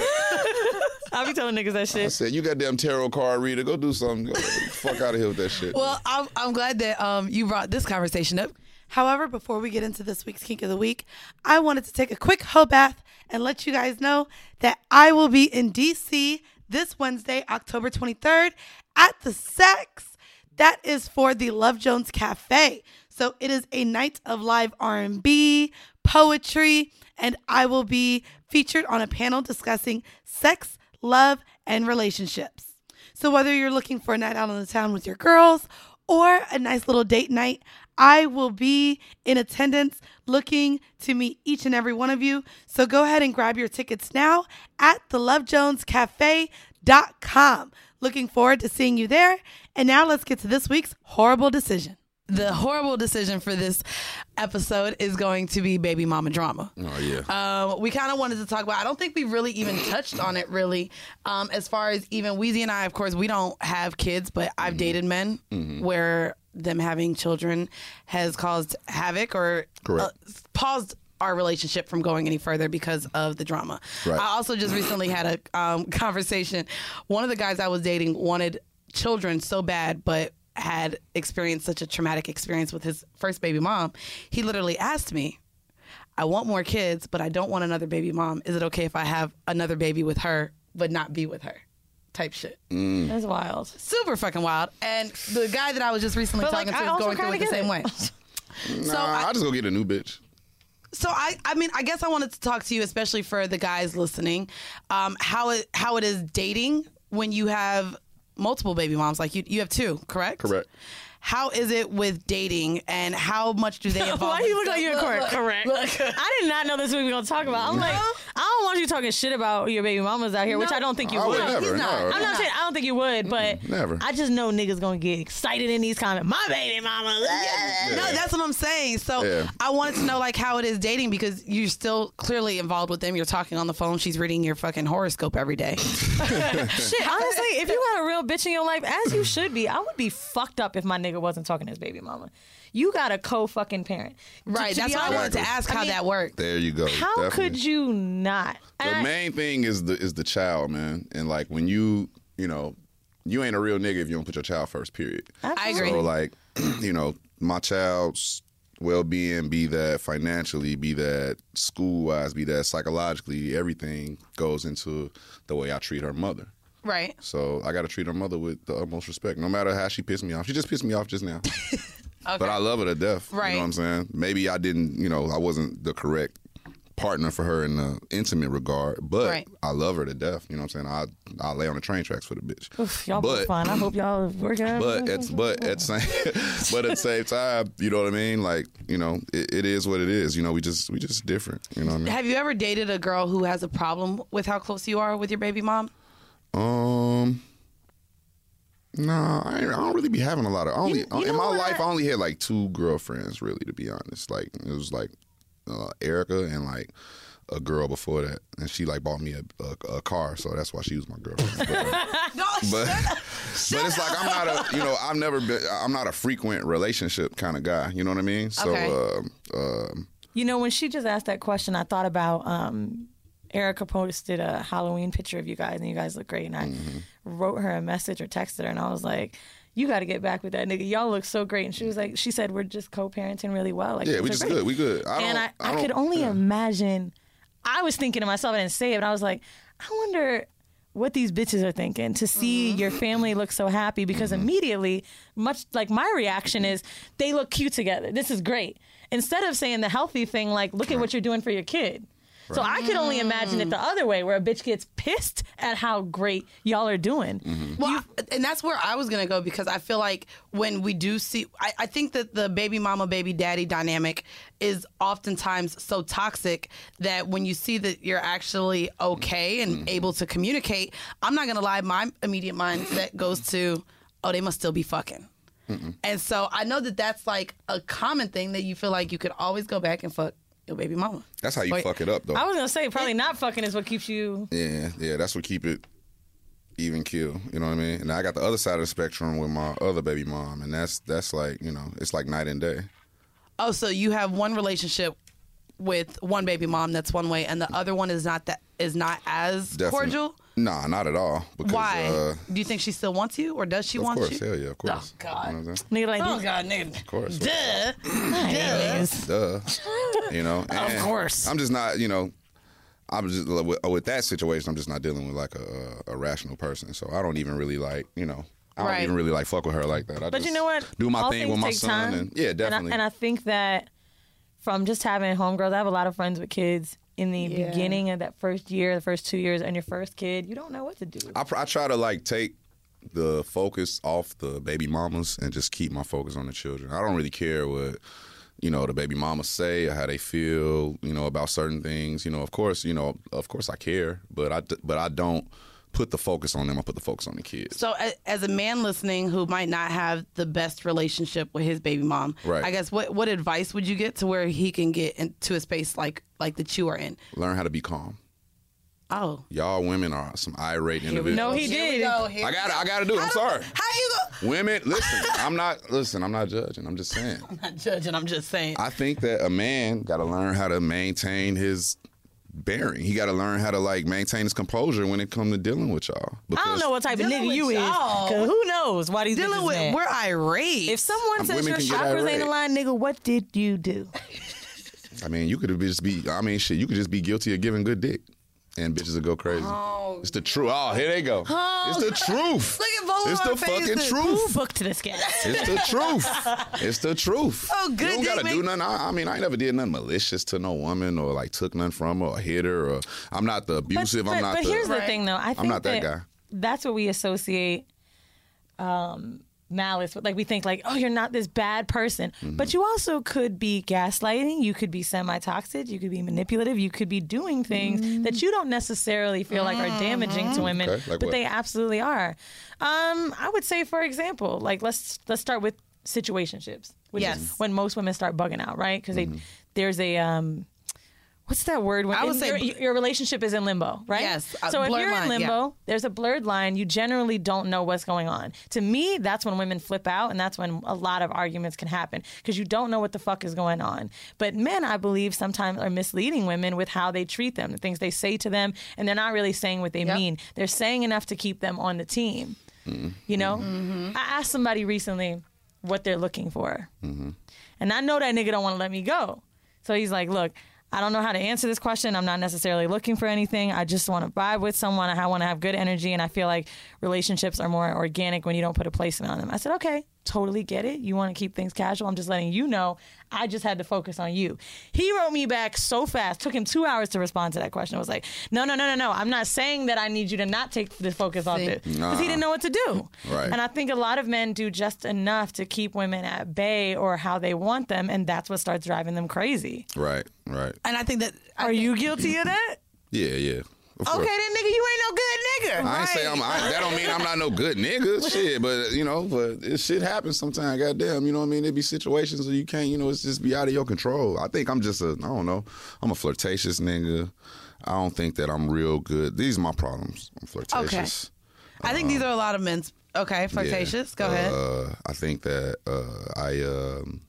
I'll be telling niggas that I shit. said, you goddamn tarot card reader, go do something. Go, fuck out of here with that shit. Well, I'm, I'm glad that um you brought this conversation up. However, before we get into this week's Kink of the Week, I wanted to take a quick hoe bath and let you guys know that I will be in D C this Wednesday, October twenty-third, at the Sex. That is for the Love Jones Cafe. So it is a night of live R and B, poetry, and I will be featured on a panel discussing sex, love, and relationships. So whether you're looking for a night out on the town with your girls or a nice little date night, I will be in attendance looking to meet each and every one of you. So go ahead and grab your tickets now at the love jones cafe dot com. Looking forward to seeing you there. And now let's get to this week's horrible decision. The horrible decision for this episode is going to be baby mama drama. Oh, yeah. Um, we kind of wanted to talk about, I don't think we really even touched on it really. Um, as far as even Weezy and I, of course, we don't have kids, but I've Mm-hmm. dated men where them having children has caused havoc or Correct. uh, paused our relationship from going any further because of the drama. Right. I also just recently had a um, conversation. One of the guys I was dating wanted children so bad, but had experienced such a traumatic experience with his first baby mom. He literally asked me, I want more kids, but I don't want another baby mom. Is it okay if I have another baby with her, but not be with her? Type shit. That's wild. Super fucking wild. And the guy that I was just recently But, talking like, to I is also going through kinda it the get same it. way. Nah, so I- I just go get a new bitch. So I, I mean, I guess I wanted to talk to you, especially for the guys listening, um, how it how it is dating when you have multiple baby moms. Like you, you have two, correct? Correct. How is it with dating, and how much do they involve? Why do you look like you're themselves? correct? Correct. I did not know this was what we were gonna talk about. I'm like, I don't want you talking shit about your baby mamas out here, which I don't think you I would. would never. he's not. No. I'm not saying I don't think you would, but never. I just know niggas gonna get excited in these comments. My baby mama. No, that's what I'm saying. So Yeah. I wanted to know like how it is dating because you're still clearly involved with them. You're talking on the phone. She's reading your fucking horoscope every day. Shit, honestly, if you got a real bitch in your life, as you should be, I would be fucked up if my nigga wasn't talking to his baby mama. You got a co-fucking parent. Right. To- to That's be why I honest, wanted to ask how I mean, that worked. There you go. How Definitely. could you not? The And I- main thing is the is the child, man. And like when you, you know, you ain't a real nigga if you don't put your child first, period. I agree. So like, you know, my child's well-being, be that financially, be that school-wise, be that psychologically, everything goes into the way I treat her mother. Right. So I got to treat her mother with the utmost respect, no matter how she pissed me off. She just pissed me off just now. But I love her to death. Right. You know what I'm saying? Maybe I didn't, you know, I wasn't the correct partner for her in the intimate regard, but Right. I love her to death. You know what I'm saying? I I lay on the train tracks for the bitch. Oof, y'all but both fine. I hope y'all work out. but it's but at same but at the same time, you know what I mean? Like, you know, it, it is what it is. You know, we just we just different. You know what I mean? Have you ever dated a girl who has a problem with how close you are with your baby mom? Um. Nah, I, ain't- I don't really be having a lot of. I only You- you in know my what? life, I only had like two girlfriends, really, to be honest. Like it was like uh, Erica and like a girl before that, and she like bought me a, a, a car, so that's why she was my girlfriend. But, uh, No, but, but it's like I'm not a, you know, I've never been, I'm not a frequent relationship kind of guy. You know what I mean? So, Okay. um, um, You know, when she just asked that question, I thought about um, Erica posted a Halloween picture of you guys, and you guys look great. And I Mm-hmm. wrote her a message or texted her, and I was like, "You got to get back with that nigga. Y'all look so great." And she was like, "She said we're just co-parenting really well. Like, yeah, things we are just great." good. We good. I and don't, I, I, don't- could only yeah. imagine. I was thinking to myself, I didn't say it, but I was like, I wonder what these bitches are thinking to see Mm-hmm. your family look so happy, because immediately, much like my reaction is, they look cute together. This is great. Instead of saying the healthy thing, like, look at what you're doing for your kid. So I could only imagine it the other way, where a bitch gets pissed at how great y'all are doing. Mm-hmm. Well, I- and that's where I was going to go, because I feel like when we do see, I, I think that the baby mama, baby daddy dynamic is oftentimes so toxic that when you see that you're actually okay and Mm-hmm. able to communicate, I'm not going to lie, my immediate mindset goes to, oh, they must still be fucking. Mm-mm. And so I know that that's like a common thing that you feel like you could always go back and fuck your baby mama. That's how you Wait. fuck it up, though. I was gonna say probably not fucking is what keeps you. Yeah, yeah, that's what keep it even kill. You know what I mean? And I got the other side of the spectrum with my other baby mom, and that's that's like, you know, it's like night and day. Oh, so you have one relationship with one baby mom that's one way, and the other one is not that is not as Definitely. cordial? Nah, not at all. Because, Why? Uh, Do you think she still wants you, or does she of want course, you? hell yeah, of course. Oh, God. You know what I'm saying? Nigga like Oh this. God, nigga. Of course. Duh. Duh. You know? And course. I'm just not, you know, I'm just, with, with that situation, I'm just not dealing with like a, a rational person. So I don't even really like, you know, I don't Right. even really like fuck with her like that. I But just you know what? do my All thing things with my take son. time. And, yeah, And I, definitely. and I think that from just having homegirls, I have a lot of friends with kids. In the Yeah. beginning of that first year, the first two years, and your first kid, you don't know what to do. I, pr- I try to like take the focus off the baby mamas and just keep my focus on the children. I don't really care what, you know, the baby mamas say or how they feel, you know, about certain things. You know, of course, you know, of course I care, but I, d- but I don't put the focus on them. I put the focus on the kids. So, a- as a man listening who might not have the best relationship with his baby mom, Right. I guess what what advice would you get to where he can get into a space like like that you are in? Learn how to be calm. Oh, Y'all women are some irate we individuals. No, he Here we did. go. Here I got to I got to do it. I'm sorry. How you go? Women, listen. I'm not listen. I'm not judging. I'm just saying. I'm not judging. I'm just saying. I think that a man got to learn how to maintain his bearing. He got to learn how to like maintain his composure when it comes to dealing with y'all. I don't Because know what type of Dealing nigga with you is. y'all. Cause who knows why these Dealing bitches with mad. we're irate. If someone Um, says women your can get chakras ain't irate. aligned, nigga, what did you do? I mean, you could just be. I mean, shit. You could just be guilty of giving good dick, and bitches would go crazy. Oh, It's the truth. Oh, here they go. It's the truth. Look at both of It's our the fucking faces. Who truth. booked this guy? It's the truth. It's the truth. Oh, good You don't dick gotta do make- nothing. I, I mean, I ain't never did nothing malicious to no woman or like took nothing from her or hit her. Or I'm not the abusive. But, I'm not but the. here's the Right. thing, though. I think not that guy. That's what we associate um, malice with. Like, we think, like, oh, you're not this bad person. Mm-hmm. But you also could be gaslighting. You could be semi-toxic. You could be manipulative. You could be doing things that you don't necessarily feel like are damaging to women, Okay, like but what? they absolutely are. Um, I would say, for example, like, let's let's start with situationships, which Yes. is when most women start bugging out, right? Because Mm-hmm. they there's a um, what's that word? When I would in say your, bl- your relationship is in limbo, right? Yes, a So if blurred you're line, in yeah. limbo, there's a blurred line. You generally don't know what's going on. To me, that's when women flip out, and that's when a lot of arguments can happen because you don't know what the fuck is going on. But men, I believe, sometimes are misleading women with how they treat them, the things they say to them, and they're not really saying what they Yep. mean. They're saying enough to keep them on the team. You know, Mm-hmm. I asked somebody recently what they're looking for, Mm-hmm. and I know that nigga don't want to let me go. So he's like, look, I don't know how to answer this question. I'm not necessarily looking for anything. I just want to vibe with someone. I want to have good energy. And I feel like relationships are more organic when you don't put a placement on them. I said, okay, totally get it. You want to keep things casual. I'm just letting you know. I just had to focus on you. He wrote me back so fast. Took him two hours to respond to that question. I was like, no, no, no, no, no. I'm not saying that I need you to not take the focus off See? it. Because he didn't know what to do. Right. And I think a lot of men do just enough to keep women at bay or how they want them. And that's what starts driving them crazy. Right. Right. and I think that Are you guilty of that? Yeah. Yeah. Of Okay, course. then, nigga, you ain't no good nigga. I ain't say I'm. I, that don't mean I'm not no good nigga. Shit, but you know, but it shit happens sometimes. Goddamn, you know what I mean? There be situations where you can't. You know, it's just be out of your control. I think I'm just a. I don't know. I'm a flirtatious nigga. I don't think that I'm real good. These are my problems. I'm flirtatious. I think these are a lot of men's. Okay, flirtatious. Yeah. Go ahead. Uh, I think that uh, I. Um,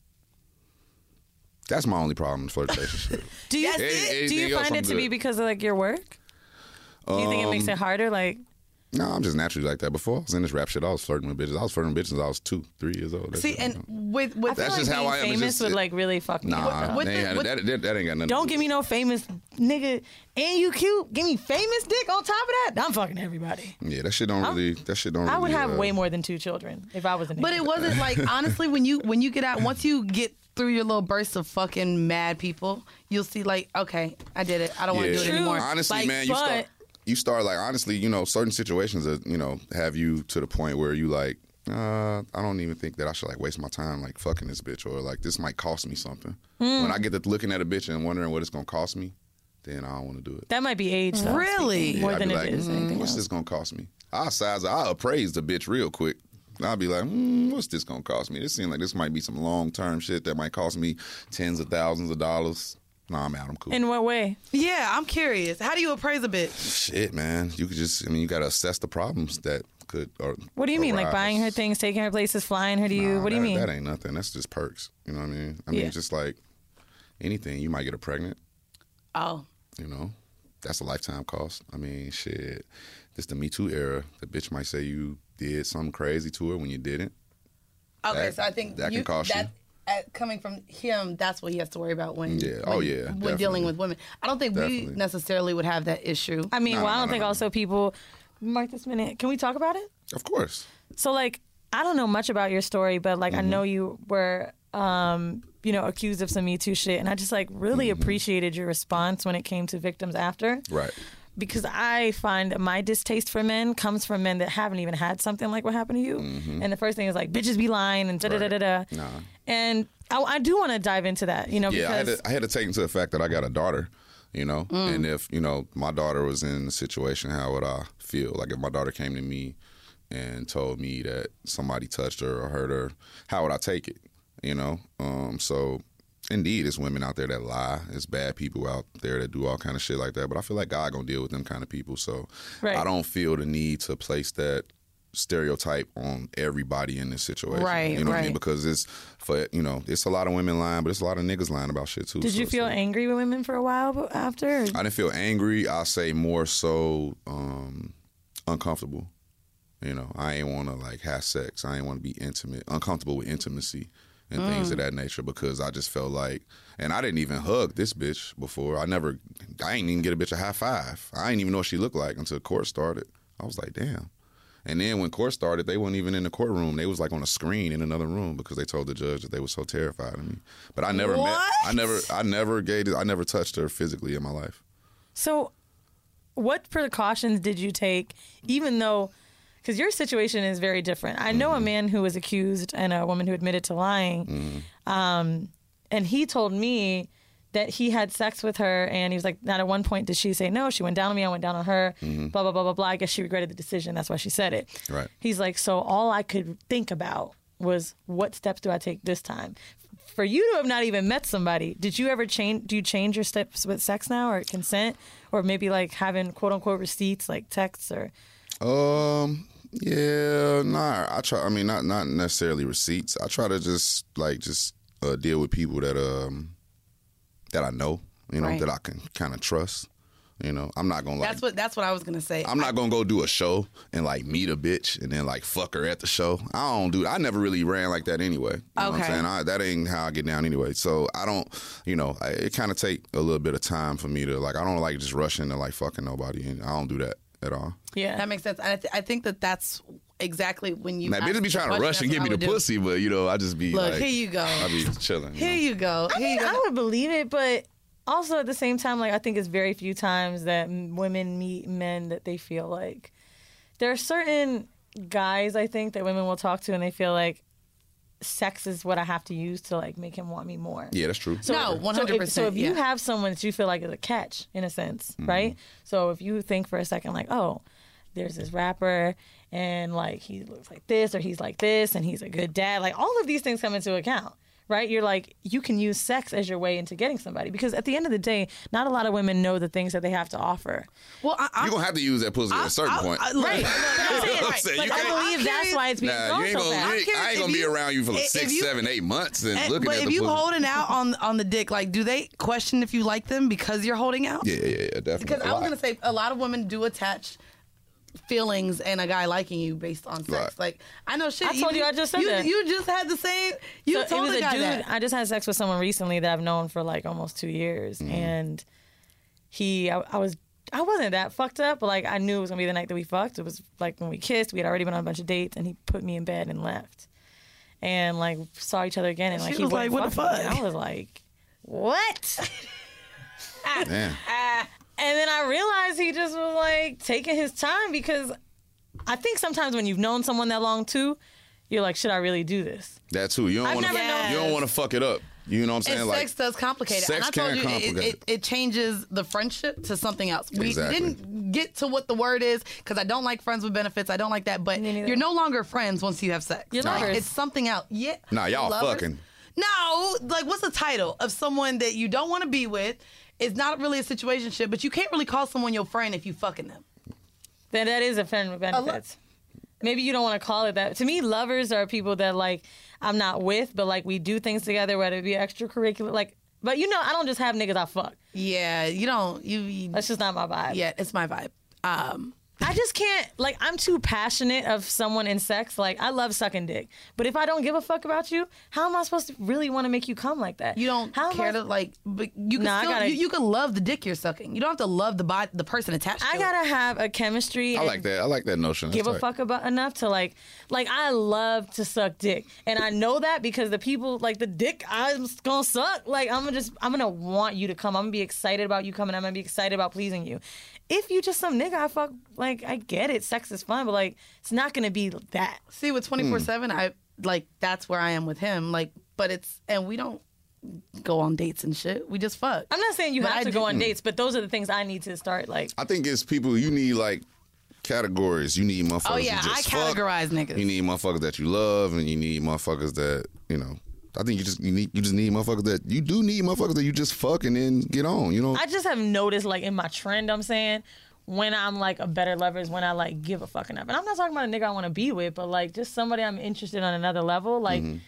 that's my only problem, flirtatious. Do you Any- do anything you else, find I'm it to be good. because of like your work? Do you think it makes Um, it harder? Like, No, I'm just naturally like that. Before I was in this rap shit, I was flirting with bitches. I was flirting with bitches since I was two, three years old. That's See, just, and you know. with with I feel That's like just how being I am. It's famous just- would like really fuck me Nah, up. with they the- ain't- with- that, that, that ain't got nothing. Don't to give do me no famous nigga, and you cute. Give me famous dick on top of that. I'm fucking everybody. with it. Yeah, that shit don't really. That shit don't. I would really, have uh, way more than two children if I was a nigga. But it wasn't like honestly when you when you get out once you get through your little bursts of fucking mad people, you'll see like okay, I did it. I don't want to Yeah. do it True. anymore. Honestly, Like, man, you but- start. You start like honestly, you know, certain situations that you know have you to the point where you like, uh, I don't even think that I should like waste my time like fucking this bitch or like this might cost me something. Hmm. When I get to looking at a bitch and wondering what it's gonna cost me, then I don't want to do it. That might be age, though. Really? speaking, more I'd than be it like, is mm, anything what's else. this gonna cost me? I size, I appraise the bitch real quick. I'll be like, mm, what's this gonna cost me? This seems like this might be some long term shit that might cost me tens of thousands of dollars. Nah, I'm out. I'm cool. In what way? Yeah, I'm curious. How do you appraise a bitch? Shit, man. You could just, I mean, you gotta assess the problems that could. Or What do you mean? Like arise. buying her things, taking her places, flying her to you? Nah, What do you that- mean? That ain't nothing. That's just perks. You know what I mean? I mean, Yeah. just like anything. You might get her pregnant. Oh, You know, that's a lifetime cost. I mean, shit. This the Me Too era. The bitch might say you did something crazy to her when you didn't. okay. That- so I think that you, can cost that, you. uh, coming from him, that's what he has to worry about when. Yeah. when- Oh, yeah, When definitely. dealing with women, I don't think we Definitely. necessarily would have that issue. I mean, No, well, I no, don't no, think no. also people. Mark this minute. Can we talk about it? Of course. So, like, I don't know much about your story, but like, I Mm-hmm. know you were, um, you know, accused of some Me Too shit, and I just like really Mm-hmm. appreciated your response when it came to victims after. Right. Because I find my distaste for men comes from men that haven't even had something like what happened to you. And the first thing is like, bitches be lying and da da da da da. Nah. And I, I do want to dive into that, you know, Yeah, I had, because to, I had to take into the fact that I got a daughter, you know, Mm. and if, you know, my daughter was in a situation, how would I feel? Like if my daughter came to me and told me that somebody touched her or hurt her, how would I take it, you know? Um, so, indeed, it's women out there that lie. It's bad people out there that do all kind of shit like that. But I feel like God gonna deal with them kind of people. So Right. I don't feel the need to place that stereotype on everybody in this situation. Right, You know what I mean? right. Because it's for you know, it's a lot of women lying, but it's a lot of niggas lying about shit too. did So you it's feel like- angry with women for a while b- after? or- I didn't feel angry. I say more so um, uncomfortable. You know, I ain't want to like have sex. I ain't want to be intimate, uncomfortable with intimacy and things of that nature because I just felt like, and I didn't even hug this bitch before. I never, I ain't even get a bitch a high five. I ain't even know what she looked like until court started. I was like, damn. And then when court started, they weren't even in the courtroom. They was like on a screen in another room because they told the judge that they were so terrified of me. But I never met, What? I never, I never gave, I never touched her physically in my life. So, what precautions did you take, even though, because your situation is very different? I know a man who was accused and a woman who admitted to lying, um, and he told me that he had sex with her, and he was like, not at one point did she say no. She went down on me, I went down on her, blah blah blah blah blah. I guess she regretted the decision. That's why she said it. Right. He's like, so all I could think about was what steps do I take this time? For you to have not even met somebody, did you ever change? Do you change your steps with sex now, or consent, or maybe like having quote unquote receipts, like texts, or Um. Yeah. Nah. I try. I mean, not not necessarily receipts. I try to just like just uh, deal with people that um that I know. You know Right. that I can kind of trust. You know, I'm not gonna like. That's what that's what I was gonna say. I'm not gonna go do a show and like meet a bitch and then like fuck her at the show. I don't do. I never really ran like that anyway. You know what I'm Okay. saying? I, that ain't how I get down anyway. So I don't. You know, I, it kind of take a little bit of time for me to like. I don't like just rush into like fucking nobody, and I don't do that at all. yeah, That makes sense. And I, th- I think that that's exactly when you. Now, ask bitches be the trying to question, rush and that's give me what the I would do. pussy, but you know, I just be Look, like, here you go. I be chilling. You Here know? you go. I Here mean, you I go. would believe it, but also at the same time, like I think it's very few times that m- women meet men that they feel like there are certain guys I think that women will talk to and they feel like sex is what I have to use to like make him want me more. Yeah, that's true. No, So if- one hundred percent. So if, so if you yeah. have someone that you feel like is a catch in a sense, right? So if you think for a second like, oh, there's this rapper and like he looks like this or he's like this and he's a good dad, like all of these things come into account. Right? You're like, you can use sex as your way into getting somebody. Because at the end of the day, not a lot of women know the things that they have to offer. Well, I, I'm, You're going to have to use that pussy at a certain I- point. I- look, Right. look, I'm saying, I'm saying, like, you I can't- believe I'm that's curious- why it's being Nah, grown you ain't so gonna, fast. you ain't, I ain't If gonna be you- around you for like if six, you- seven, eight months and And- looking but at if the you pussy. holding out on on the dick, like, do they question if you like them because you're holding out? Yeah, yeah, yeah, definitely. Because A I was lot. gonna say a lot of women do attach feelings and a guy liking you based on sex. Right. Like I know shit. I told you I just said you, that. You just had the same. You So it told was the a guy dude. that. I just had sex with someone recently that I've known for like almost two years, Mm-hmm. and he, I, I was, I wasn't that fucked up, but like I knew it was gonna be the night that we fucked. It was like when we kissed. We had already been on a bunch of dates, and he put me in bed and left, and like saw each other again, and like She he was wouldn't like, "What the fuck me." fuck?" And I was like, "What?" Damn. And then I realized he just was like taking his time because I think sometimes when you've known someone that long too, you're like, should I really do this? That too. You don't I've want to. never known- You don't want to fuck it up. You know what I'm saying? And like sex does complicate it. sex And I told can you, it, complicate it, it changes the friendship to something else. We Exactly. didn't get to what the word is because I don't like friends with benefits. I don't like that. But Me neither. you're no longer friends once you have sex. You're Nah. lovers. It's something else. Yeah. Nah, y'all Lovers? fucking. No, like what's the title of someone that you don't want to be with? It's not really a situationship, but you can't really call someone your friend if you fucking them. Then that is a friend with benefits. Maybe you don't want to call it that. To me, lovers are people that like I'm not with, but like we do things together, whether it be extracurricular, like. But you know, I don't just have niggas I fuck. Yeah, you don't. You. you That's just not my vibe. yeah, it's my vibe. Um, I just can't, like, I'm too passionate of someone in sex. Like, I love sucking dick. But if I don't give a fuck about you, how am I supposed to really want to make you come like that? you don't how am care I, to like, but you can Nah, I still gotta- you, you can love the dick you're sucking. You don't have to love the body, the person attached. I to gotta have a chemistry. I and like that. I like that notion. give That's a tight. fuck about enough to like, like, I love to suck dick. And I know that because the people, like, the dick I'm gonna suck, like, I'm gonna just, I'm gonna want you to come. I'm gonna be excited about you coming. I'm gonna be excited about pleasing you. If you just some nigga I fuck, like, I get it. Sex is fun, but like, it's not gonna be that. See, with twenty-four seven, I like that's where I am with him. Like, but it's and we don't go on dates and shit. We just fuck. I'm not saying you But have I to do- go on dates, but those are the things I need to start. Like, I think it's people you need like categories. You need motherfuckers Oh yeah, who I just fuck. categorize niggas. You need motherfuckers that you love, and you need motherfuckers that you know. I think you just you need you just need motherfuckers that you do need motherfuckers that you just fuck and then get on. You know. I just have noticed, like, in my trend, I'm saying, when I'm like a better lover is when I like give a fuck enough. And I'm not talking about a nigga I want to be with, but like just somebody I'm interested on another level. Like, Mm-hmm.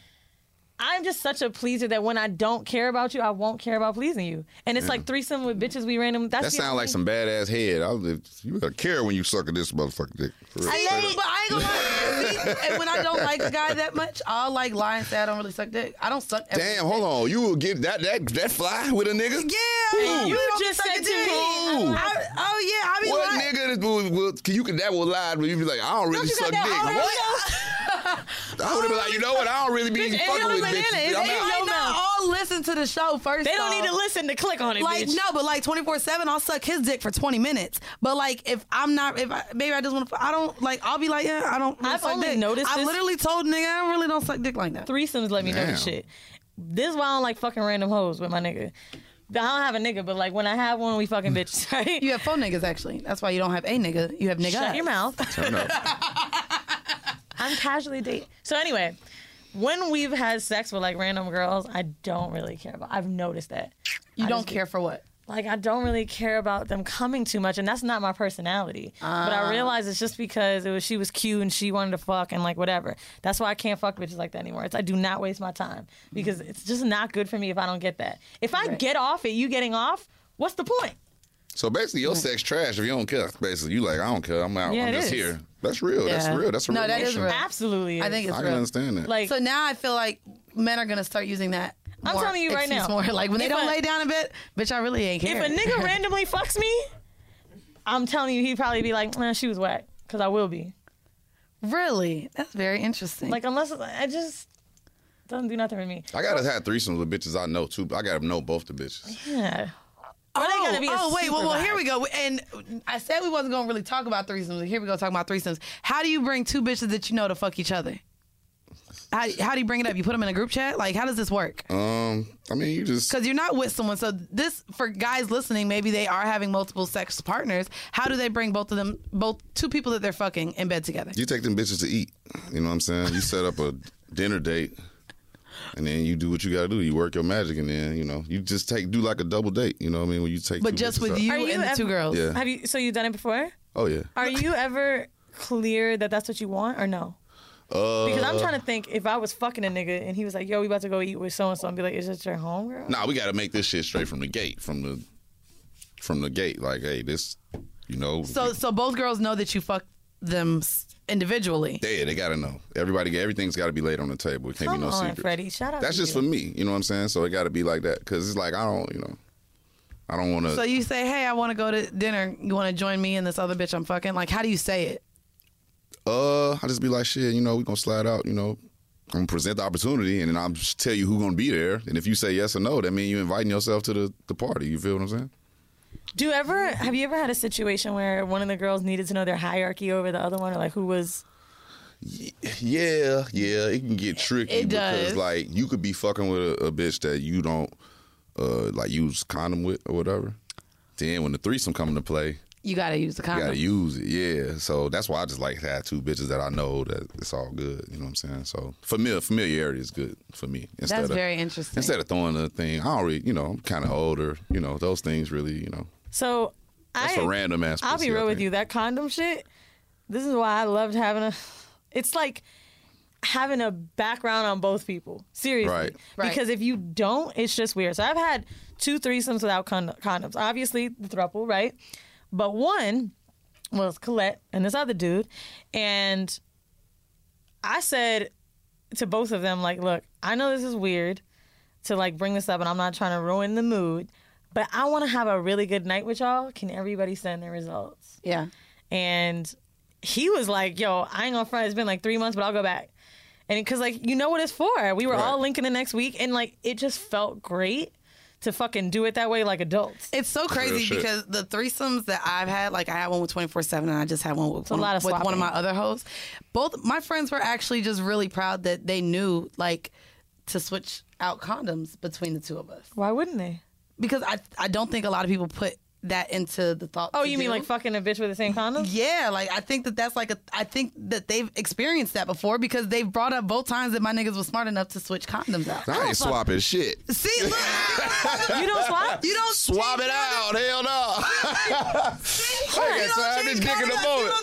I'm just such a pleaser that when I don't care about you, I won't care about pleasing you. And it's like threesome with bitches we random. That's that the sounds only- like some badass head. I was, you gotta care when you sucking this motherfucker dick. For real. I Straight love, up. but I ain't gonna lie. See, and when I don't like a guy that much, I'll like lie and say I don't really suck dick. I don't suck. every Damn, hold on. You will get that that that fly with a nigga? Yeah, Who? You don't just suck said a to dick. me. Who? I, oh yeah, I be What lying. nigga that will, will can you can that will lie but you be like, I don't really you got suck that dick. already, What? I would be like, you know what? I don't really be Bitch, fucking ain't with no banana, bitches. it's I'm ain't out. no Might not all listen to the show first. They don't off. need to listen to click on it, Like bitch. no, but like twenty-four seven, I'll suck his dick for twenty minutes. But like if I'm not, if I, maybe I just want to, I don't like. I'll be like, yeah, I don't. Really I've suck only dick. noticed I this- literally told nigga I really don't suck dick like that. Threesomes let me know Damn. the shit. This is why I don't like fucking random hoes with my nigga. I don't have a nigga, but like when I have one, we fucking bitches, right? You have four niggas actually. That's why you don't have a nigga. You have nigga. Shut your mouth. Turn up. I'm casually dating. So anyway, when we've had sex with like random girls, I don't really care about. I've noticed that. You I don't just- care for what? Like I don't really care about them coming too much, and that's not my personality. but I realize it's just because it was she was cute and she wanted to fuck and like whatever. That's why I can't fuck bitches like that anymore. It's I do not waste my time because it's just not good for me if I don't get that. If I Right. get off at you getting off, what's the point? So basically, your sex trash if you don't care. Basically, you like, I don't care. I'm out. Yeah, I'm it just is. here. That's real. That's Yeah. real. That's a No, real that is notion. real. Absolutely, is. I think it's I can real. understand that. like So now I feel like men are gonna start using that. I'm more telling you right excuse now. More. Like when they If don't a- lay down a bit, bitch, I really ain't care. if a nigga randomly fucks me, I'm telling you, he'd probably be like, nah, she was whack. Because I will be. really, that's very interesting. Like, unless I just doesn't do nothing for me. I gotta have threesomes with bitches I know too. But I gotta know both the bitches. Yeah. Or oh, they gotta be a oh wait, well, super well, here vibe. we go. And I said we wasn't gonna really talk about threesomes. Here we go, talking about threesomes. How do you bring two bitches that you know to fuck each other? How, how do you bring it up? You put them in a group chat? Like, how does this work? Um, I mean, you just Because you're not with someone. So this, for guys listening, maybe they are having multiple sex partners. How do they bring both of them, both two people that they're fucking in bed together? you take them bitches to eat. You know what I'm saying? You set up a dinner date, and then you do what you gotta do. You work your magic, and then you know you just take do like a double date. You know what I mean? When you take, But two just bitches with out. you Are you and the ever- two girls. Yeah. Have you, so you've done it before? Oh yeah. Are you ever clear that that's what you want or no? Uh, Because I'm trying to think if I was fucking a nigga and he was like, yo, we about to go eat with so-and-so, I'd be like, is this your home, girl? Nah, we gotta make this shit straight from the gate. From the from the gate. Like, hey, this, you know. So, so both girls know that you fuck them s- individually. Yeah, they gotta know. Everybody, everything's got to be laid on the table. It can't Come be no on, secret. Freddie. Shout out That's to just you. for me. You know what I'm saying? So it got to be like that because it's like I don't, you know, I don't want to. So you say, hey, I want to go to dinner. You want to join me and this other bitch I'm fucking? Like, how do you say it? Uh, I just be like, shit, you know, we gonna slide out. You know, I'm gonna present the opportunity, and then I'll just tell you who gonna be there. And if you say yes or no, that means you inviting yourself to the, the party. You feel what I'm saying? Do you ever have you ever had a situation where one of the girls needed to know their hierarchy over the other one, or like who was? Yeah, yeah, it can get tricky It because does. like you could be fucking with a, a bitch that you don't uh like use condom with or whatever. Then when the threesome come into play, You got to use the you condom. gotta use it. Yeah, so that's why I just like to have two bitches that I know that it's all good. You know what I'm saying? So familiar familiarity is good for me. Instead That's of, very interesting. Instead of throwing the thing, I don't really, you know, I'm kind of older. You know, those things really, you know, So that's I for random ass. I'll pussy, be I real with think. you. That condom shit. This is why I loved having a. It's like having a background on both people. Seriously. Right. Right. Because if you don't, it's just weird. So I've had two threesomes without con- condoms. Obviously, the throuple, right? But one was Colette and this other dude. And I said to both of them, like, look, I know this is weird to, like, bring this up, and I'm not trying to ruin the mood, but I want to have a really good night with y'all. Can everybody send their results? Yeah. And he was like, yo, I ain't gonna front. It's been like three months, but I'll go back. And because, like, you know what it's for. We were Right. all linking the next week, and, like, it just felt great to fucking do it that way like adults. It's so crazy shit. because the threesomes that I've had, like I had one with twenty-four seven and I just had one with, a one, lot of with one of swapping. my other hoes. Both my friends were actually just really proud that they knew like to switch out condoms between the two of us. Why wouldn't they? Because I I don't think a lot of people put that into the thought. Oh, to you mean do. like fucking a bitch with the same condom? Yeah, like I think that that's like a. I think that they've experienced that before because they've brought up both times that my niggas was smart enough to switch condoms out. I ain't swapping shit. See, look, You don't swap? you don't Swap it out. Hell no. I got time. This dick in the moment.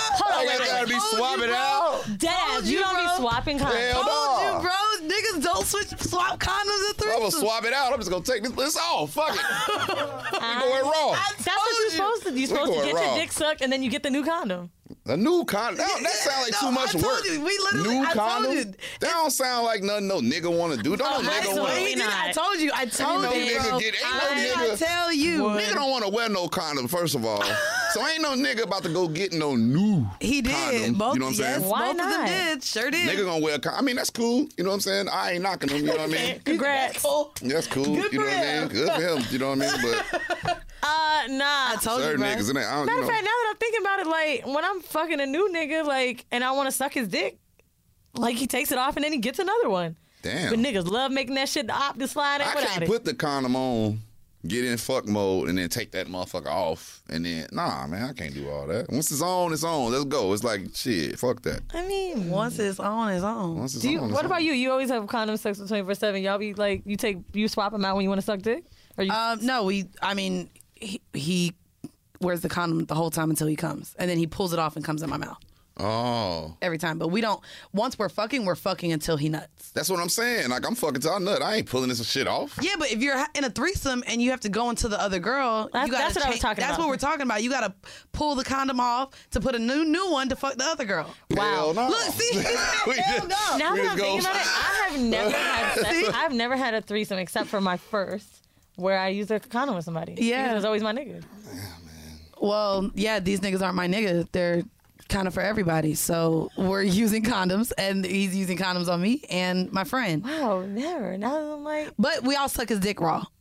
I got time to be swapping out. Dad, you, you, don't bro. be swapping condoms. Hell Told you, no. bro. Niggas don't switch swap condoms at three. I'm gonna swap it out. I'm just gonna take this, this off. Fuck it. We going raw. That's what you're supposed to do. You're supposed to going get raw. your dick sucked and then you get the new condom. A new condom. That, that sounds like No, too much I told work. you. We literally- new I told condom. you. That don't sound like nothing no nigga want to do. Don't Oh, no nigga absolutely want not. to. I told you. I told no you, nigga bro. get- ain't no I, I nigga- tell you. Nigga don't want to wear no condom, first of all. So ain't no nigga about to go get no new He did. condom. Both, you know what I'm yes, saying? Why both of them not? did. Sure did. Nigga gonna wear a condom. I mean, that's cool. You know what I'm saying? I ain't knocking him. You know what I mean? Congrats. That's cool. Good you know for what I mean? him. Good for him. You know what I mean? But Uh, nah. I told you, certain bro. niggas, in there, I don't, Matter you of know. fact, now that I'm thinking about it, like when I'm fucking a new nigga, like, and I want to suck his dick, like he takes it off and then he gets another one. Damn. But niggas love making that shit the op to slide in I without can't it. put the condom on, get in fuck mode, and then take that motherfucker off. And then, nah, man, I can't do all that. Once it's on, it's on. Let's go. It's like, shit, fuck that. I mean, Once it's on, it's on. Once it's do you? on, it's What on. about you? You always have condom sex with twenty-four seven. Y'all be like, you take, you swap them out when you want to suck dick, or you? Um, no, we. I mean, he, he wears the condom the whole time until he comes, and then he pulls it off and comes in my mouth Oh. every time. But we don't. Once we're fucking, we're fucking until he nuts. That's what I'm saying. Like, I'm fucking till I nut. I ain't pulling this shit off. Yeah, but if you're in a threesome and you have to go into the other girl, That's- you gotta that's what I was cha- talking That's about. what we're talking about. You gotta pull the condom off to put a new new one to fuck the other girl. Hell no. Look, see, We hell just- no. now we that just I'm go- thinking about it, I have never had sex. I've never had a threesome except for my first, where I used a condom with somebody. Yeah. it was always my nigga. Well, yeah, these niggas aren't my nigga. They're kind of for everybody. So we're using condoms, and he's using condoms on me and my friend. Wow, never. Now that I'm like, But we all suck his dick raw.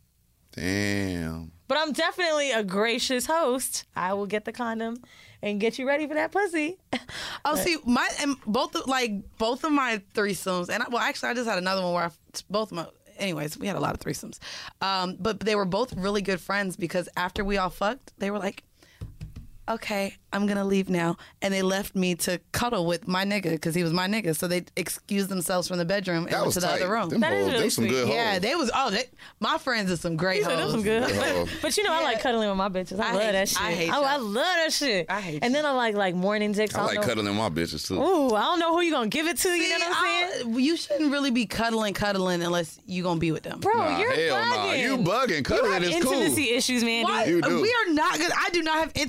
Damn. but I'm definitely a gracious host. I will get the condom and get you ready for that pussy. Oh, see, my and both of, like both of my threesomes, and I, well, actually, I just had another one where I, both of my. Anyways, we had a lot of threesomes, um, but they were both really good friends because after we all fucked, they were like, "Okay, I'm gonna leave now," and they left me to cuddle with my nigga because he was my nigga. So they excused themselves from the bedroom and That went was to the tight. other room. Them That is hoes, really them some sweet. good hoes. Yeah, they was. Oh, they, my friends are some great So hoes. that's good. Yeah. But, but you know, I like cuddling with my bitches. I, I love hate- that shit. I hate oh, I y'all. love that shit. I hate And you. then I like like morning dicks. I don't like know. cuddling my bitches, too. Ooh, I don't know who you gonna give it to. You know what I'm saying? I- you shouldn't really be cuddling, cuddling unless you gonna be with them. Bro, Nah, you're hell bugging. nah. You bugging. You Cuddling have is cool. intimacy issues, man. What? You do. We are not good. I do not have intimacy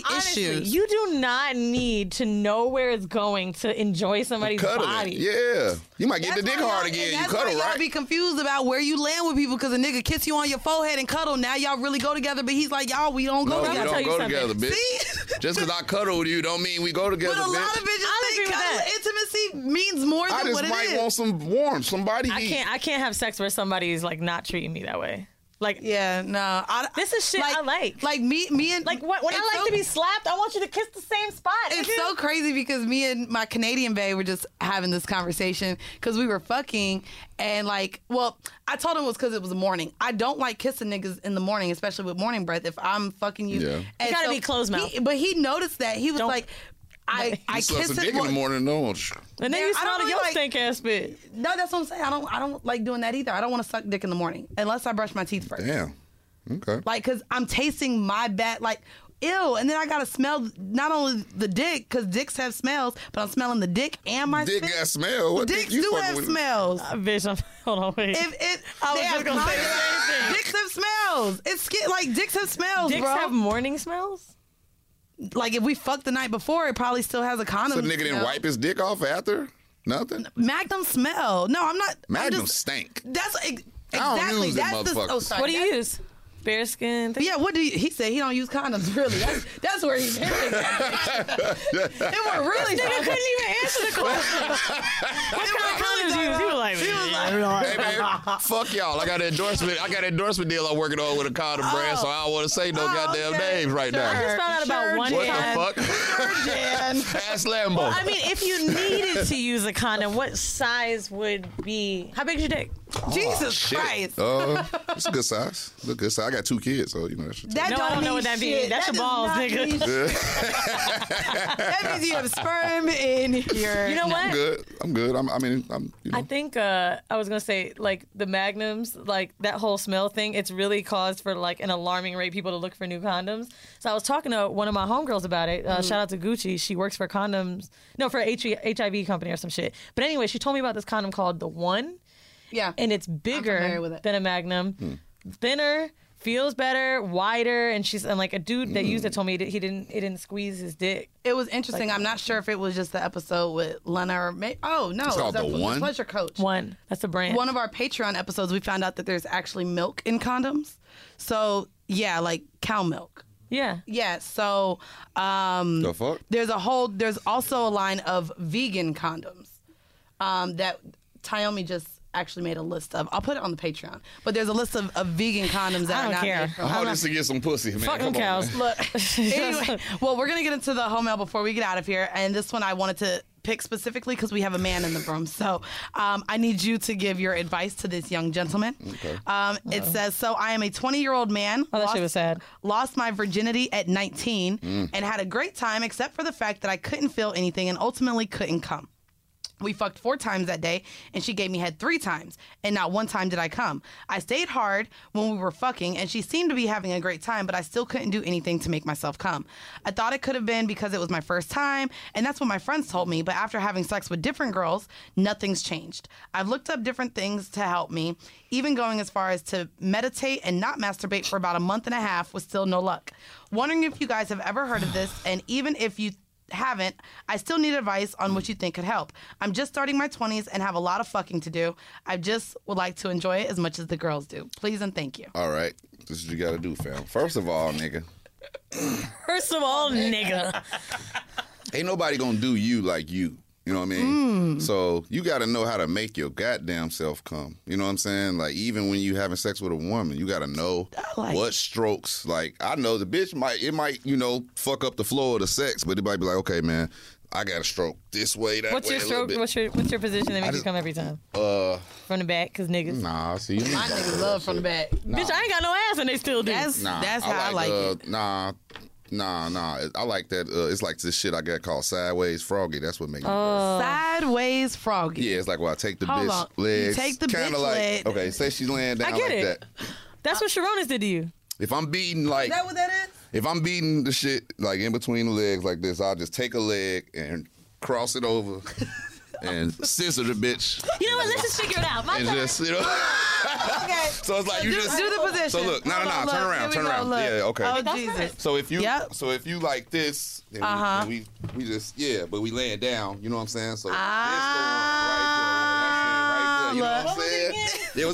honestly, issues. you do not need to know where it's going to enjoy somebody's Cuddling. body. Yeah. You might get That's the dick why hard y'all- again. You That's cuddle, why y'all right? be confused about where you land with people because a nigga kiss you on your forehead and cuddle. Now y'all really go together, but he's like, y'all, we don't go No, we I'll together. tell don't you go something. together, bitch. See? Just because I cuddle with you don't mean we go together, But a lot bitch. of bitches I'll agree think with cuddle- that. intimacy means more I than what just it might is. want some warmth, somebody. I can't. I can't have sex where somebody's like not treating me that way. Like Yeah, no. I, this is shit I like. Like me, me and Like what, when I it's like so- to be slapped, I want you to kiss the same spot. It's nigga. so crazy because me and my Canadian bae were just having this conversation because we were fucking and like, well, I told him it was because it was the morning. I don't like kissing niggas in the morning, especially with morning breath. If I'm fucking you, Yeah. And You gotta be closed mouth. he- But he noticed that he was Don't- like, I I You suck kiss some it dick in more- the morning, no. And then Yeah, you I smell don't your really like- stink ass spit. No, that's what I'm saying. I don't I don't like doing that either. I don't want to suck dick in the morning unless I brush my teeth first. Damn. Okay. Like, cause I'm tasting my bad, like, ew, and then I gotta smell not only the dick, cause dicks have smells, but I'm smelling the dick and my Dick spit. got smell. What Dicks dick you do fucking have with? smells. Uh, bitch, I'm, hold on, wait. If it, I was they just have gonna say the condoms, same thing. Dicks have smells. It's skin, like dicks have smells, Dicks bro. have morning smells? Like if we fucked the night before, it probably still has a condom. So the nigga didn't smell. wipe his dick off after? Nothing? Magnum smell. No, I'm not. I'm Magnum just, stank. That's ex- I don't exactly. use them that's the. Oh, motherfuckers. sorry. What do you That's- use? Bearskin? thing? Yeah, what do you, he said? He don't use condoms. Really, that's, that's where he's hitting. It were really. Nigga couldn't even answer the question. What kind of condoms you use? He was like, He was like, Hey man, fuck y'all. I got an endorsement. I got an endorsement deal I'm working on with a condom brand, so I don't want to say no Oh, goddamn okay. names right I now. just found out about Sure, one What Jan. the fuck? Sure, Jan. Ask Lambo. I mean, if you needed to use a condom, what size would be? How big is your dick? Jesus Shit. Christ. Uh, it's a good size. It's a good size. I got two kids, so you know that shit. That No, I don't know mean what that shit. means. That's That your does balls, not nigga. mean shit. That means you have sperm in your. You know I'm what? good. I'm good. I'm, I mean, I'm. You know. I think uh, I was gonna say like the magnums, like that whole smell thing. It's really caused for like an alarming rate people to look for new condoms. So I was talking to one of my homegirls about it. Uh, Shout out to Gucci. She works for condoms, no, for a H I V company or some shit. But anyway, she told me about this condom called the One, Yeah. and it's familiar bigger with it. than a Magnum, thinner. Feels better, wider, and she's and like a dude that used it told me that he didn't it didn't squeeze his dick. It was interesting. I'm not sure if it was just the episode with Lena or May. Oh no, It's it called was The our- One? Pleasure Coach. One, that's the brand. One of our Patreon episodes, we found out that there's actually milk in condoms. So yeah, like cow milk. yeah. Yeah. So um, The fuck? there's a whole. There's also a line of vegan condoms um, that Tayomi just actually made a list of. I'll put it on the Patreon. But there's a list of, of vegan condoms that I are don't not care. made from. All this to get some pussy, man. Fuck them Come on, cows. man. Look, anyway, well, we're gonna get into the home mail before we get out of here, and this one I wanted to pick specifically because we have a man in the room. So um, I need you to give your advice to this young gentleman. Okay. Um, it says, so I am a twenty-year-old man. Oh, that lost, shit was sad. Lost my virginity at nineteen and had a great time, except for the fact that I couldn't feel anything and ultimately couldn't come. We fucked four times that day, and she gave me head three times, and not one time did I come. I stayed hard when we were fucking, and she seemed to be having a great time, but I still couldn't do anything to make myself come. I thought it could have been because it was my first time, and that's what my friends told me, but after having sex with different girls, nothing's changed. I've looked up different things to help me, even going as far as to meditate and not masturbate for about a month and a half with still no luck. Wondering if you guys have ever heard of this, and even if you haven't, I still need advice on what you think could help. I'm just starting my twenties and have a lot of fucking to do. I just would like to enjoy it as much as the girls do. Please and thank you. All right. This is what you got to do, fam. First of all, nigga, First of all, nigga. ain't nobody going to do you like you. You know what I mean? Mm. So you got to know how to make your goddamn self come. You know what I'm saying? Like, even when you having sex with a woman, you got to know like- what strokes. Like, I know the bitch might, it might, you know, fuck up the flow of the sex, but it might be like, okay, man, I got to stroke this way, that What's way, your a little stroke? bit. What's your what's your position that makes you just- come every time? Uh, From the back, cause niggas. nah, see. You My niggas love from the back. Bitch, I ain't got no ass and they still do. That's Nah, that's how I like, uh, it. Nah, nah, nah. I like that. Uh, it's like this shit I got called sideways froggy. That's what makes me. Uh, Sideways froggy. yeah, it's like well, I take the Hold bitch on. You legs. take the kinda bitch like, leg. Okay, say she's laying down I get like it. that. That's what Sharonis did to you. If I'm beating like, Is that what that is? if I'm beating the shit like in between the legs like this, I'll just take a leg and cross it over and scissor the bitch You know what? Let's just figure it out. My and turn. just you know. Okay. So it's like you do, just do the position. So look, no, no, Hold no, on, turn look. around, Here we turn go, around. look. Yeah, okay. Oh, That's Jesus. nice. So if you, Yep. so if you like this, then, Uh-huh. we, then we, we just, yeah, but we lay it down. You know what I'm saying? So Ah, this the one right there. That's it, right there. You know look. what I'm saying? It was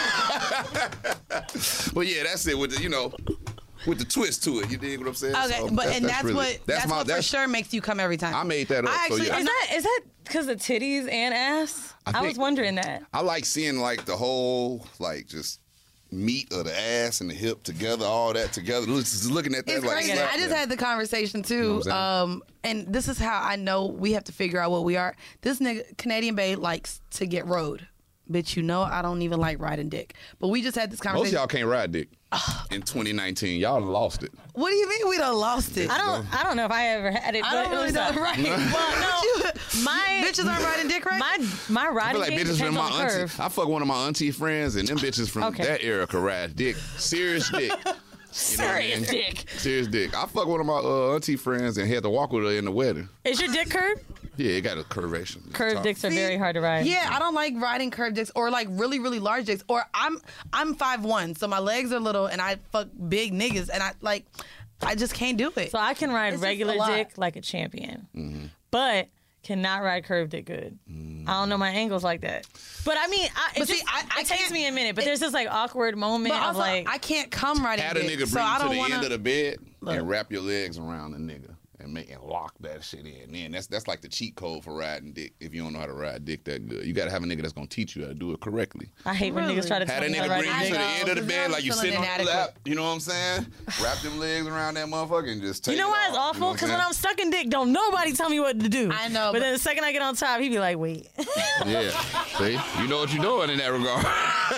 like, but yeah, that's it with the, you know, with the twist to it. You dig what I'm saying? Okay, So but that- and that's, really- what that's, my, what for sure makes you come every time. I made that up. I actually- so yeah. Is that is that because of titties and ass? I I, was think- wondering that. I like seeing like the whole like just meat of the ass and the hip together, all that together. Just looking at that It's like crazy. slap I just them. had the conversation You know too, what I'm um, and this is how I know we have to figure out what we are. This nigga, Canadian Bay, likes to get rode. Bitch, you know I don't even like riding dick. But we just had this Most of conversation. y'all can't ride dick. In twenty nineteen, y'all done lost it. What do you mean we done lost it? I don't I don't know if I ever had it. I but don't it really was know. a- Right. Well, no, my Bitches aren't riding dick, right? my my I riding feel like game bitches from depends my on the auntie. curve. I fuck one of my auntie friends, and them bitches from Okay. that era could ride dick. Serious dick. You know what I Serious mean? dick. Serious dick. I fuck one of my uh, auntie friends and had to walk with her in the wedding. Is your dick curved? Yeah, it got a curvation. Curved Top. dicks are very hard to ride. Yeah, I don't like riding curved dicks or like really, really large dicks. Or I'm I'm five one, so my legs are little, and I fuck big niggas, and I like I just can't do it. So I can ride It's just a regular lot. dick like a champion, Mm-hmm. but cannot ride curved dick good. I don't know my angles like that. But I mean, I, it, But see, just, I- I it takes can't- me a minute. But there's this like awkward moment but of also, like, I can't come riding Had a dick, nigga bring so I you to don't the want end of the bed Look. and wrap your legs around the nigga and make and lock that shit in. Then that's that's like the cheat code for riding dick. If you don't know how to ride dick that good, you gotta have a nigga that's gonna teach you how to do it correctly. I hate when Really? niggas try to Had tell a me how to nigga ride bring a you to dick. the end of the because bed I'm like you feeling sitting on the inadequate. lap. You know what I'm saying? Wrap them legs around that motherfucker and just take You know it why it's off. awful? You Because know when what I'm sucking dick, don't nobody tell me what to do. I know, But, but- then the second I get on top, he be like, wait. I'm saying? Yeah. See? You know what you're doing in that regard.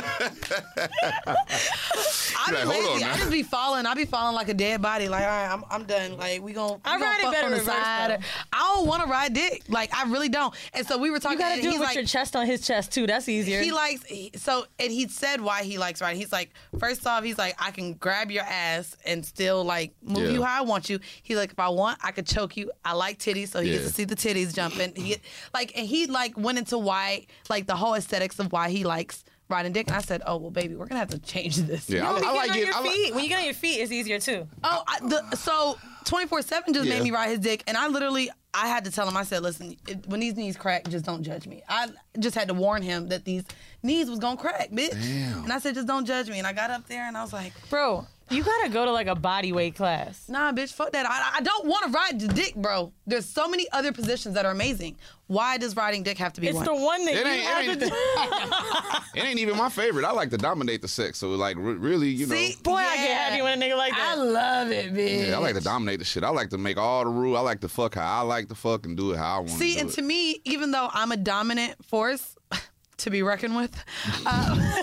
I be Like, hold on lazy. now. I just be falling. I be falling like a dead body. Like, all right, I'm, I'm done. Like, we gon' I we ride it gonna fuck better on the reverse, side. though. I don't want to ride dick. Like, I really don't. And so we were talking. You gotta and do it he's with like, your chest on his chest, too. That's easier. He likes he, so, and he said why he likes riding. He's like, first off, he's like, I can grab your ass and still like move Yeah. you how I want you. He's like, if I want, I could choke you. I like titties, so he gets Yeah. to see the titties jumping. He like, and he like went into why like the whole aesthetics of why he likes riding dick. And I said, oh well, baby, we're gonna have to change this. Yeah, I, When you I get like on it. your I like, feet, when you get on your feet, it's easier, too. Oh, I, the, so twenty-four seven just Yeah. made me ride his dick, and I literally, I had to tell him, I said, listen, it, when these knees crack, just don't judge me. I just had to warn him that these knees was gonna crack, bitch. Damn. And I said, just don't judge me. And I got up there, and I was like, Bro, you gotta go to like a body weight class. nah, bitch, fuck that. I, I don't want to ride the dick, bro. There's so many other positions that are amazing. Why does riding dick have to be It's one? the one that It you ain't- it have ain't- to do. it ain't even my favorite. I like to dominate the sex. So like, re- really, you know. See? Boy, I get Yeah. happy when a nigga like I that. love it, bitch. Yeah, I like to dominate the shit. I like to make all the rules. I like to fuck how I like to fuck and do it how I want to See, do and it. to me, even though I'm a dominant force to be reckoned with, uh,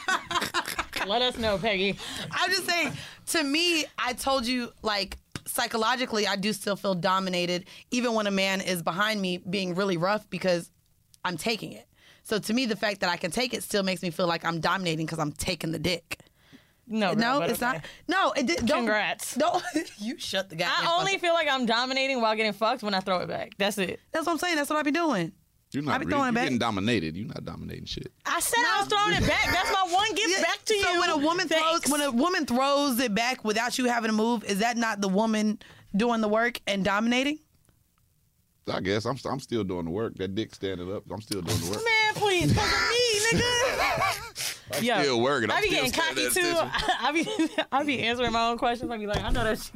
Let us know, Peggy. I'm just saying, to me, I told you, like, psychologically, I do still feel dominated, even when a man is behind me being really rough because I'm taking it. So to me, the fact that I can take it still makes me feel like I'm dominating because I'm taking the dick. No, girl, No, but it's okay. not. No, it did. Don't, Congrats. Don't you shut the goddamn. I fuck only up. feel like I'm dominating while getting fucked when I throw it back. That's it. That's what I'm saying. That's what I be doing. You're I not be really, throwing you're it back. getting dominated. You're not dominating shit. I said I was throwing it back. That's my one gift Yeah, back to you. So when a woman Thanks. throws when a woman throws it back without you having to move, is that not the woman doing the work and dominating? I guess I'm I'm still doing the work. That dick standing up. I'm still doing the work. Man, please, fuck with me, nigga. I'm Yo, still working. I'm I be still getting cocky standing too. at I be I be answering my own questions. I be like, I know that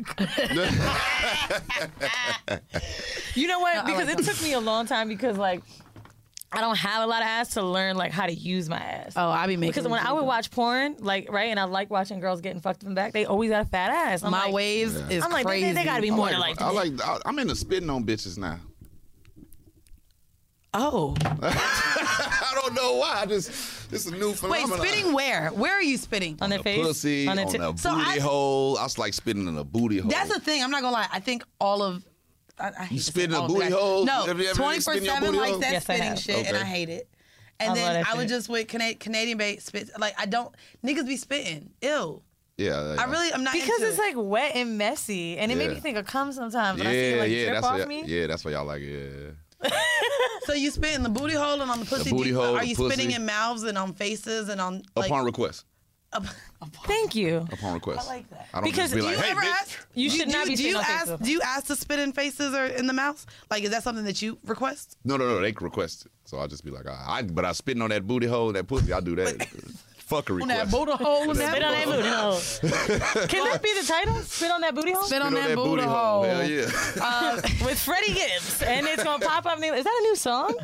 shit. You know what? I Because like it took me a long time because like I don't have a lot of ass to learn like how to use my ass. Oh, I be making. Because when I would watch porn, like right, and I like watching girls getting fucked in the back, they always got a fat ass. I'm my like, waves is I'm like, they, crazy. they, they gotta be I more like, than like I that. like. I, I'm into spitting on bitches now. Oh, I don't know why. I just this is a new wait, phenomenon. spitting where? Where are you spitting? on their a face, pussy, on on, their a tit- So booty I- hole. I was like spitting in a booty hole. That's the thing. I'm not gonna lie. I think all of I, I hate You to spit say in a all of booty guys. hole? No, Have you ever twenty spit four in your seven booty likes hole? that Yes, I spitting have. shit, and Okay. I hate it. And I then love that I would shit. just with Cana- Canadian bait spit. Like I don't niggas be spitting. Ew. Yeah, yeah. I really I'm not because into it's it. like wet and messy, and it made Yeah. me think of cum sometimes. When I see Yeah, it like yeah, drip that's off what, me. yeah, that's what y'all like. Yeah. So you spit in the booty hole and on the pussy? The booty Do you- hole, Are the you pussy. spitting in mouths and on faces and on like? Upon request. up- Thank you. Upon request. I like that. I don't Because just be do like, Do you hey, ever bitch. ask? You do should do not be Do you spitting on ask? faces. Do you ask to spit in faces or in the mouths? Like, is that something that you request? No, no, no. They request it. So I'll just be like, I, I but I spitting on that booty hole, that pussy, I do that. Fuck a On request. that booty hole. and Spit on that booty hole. Can that be the title? Spit on that booty hole? Spit on Spit that booty hole. Hell yeah. Uh, With Freddie Gibbs. And it's going to pop up. Is that a new song?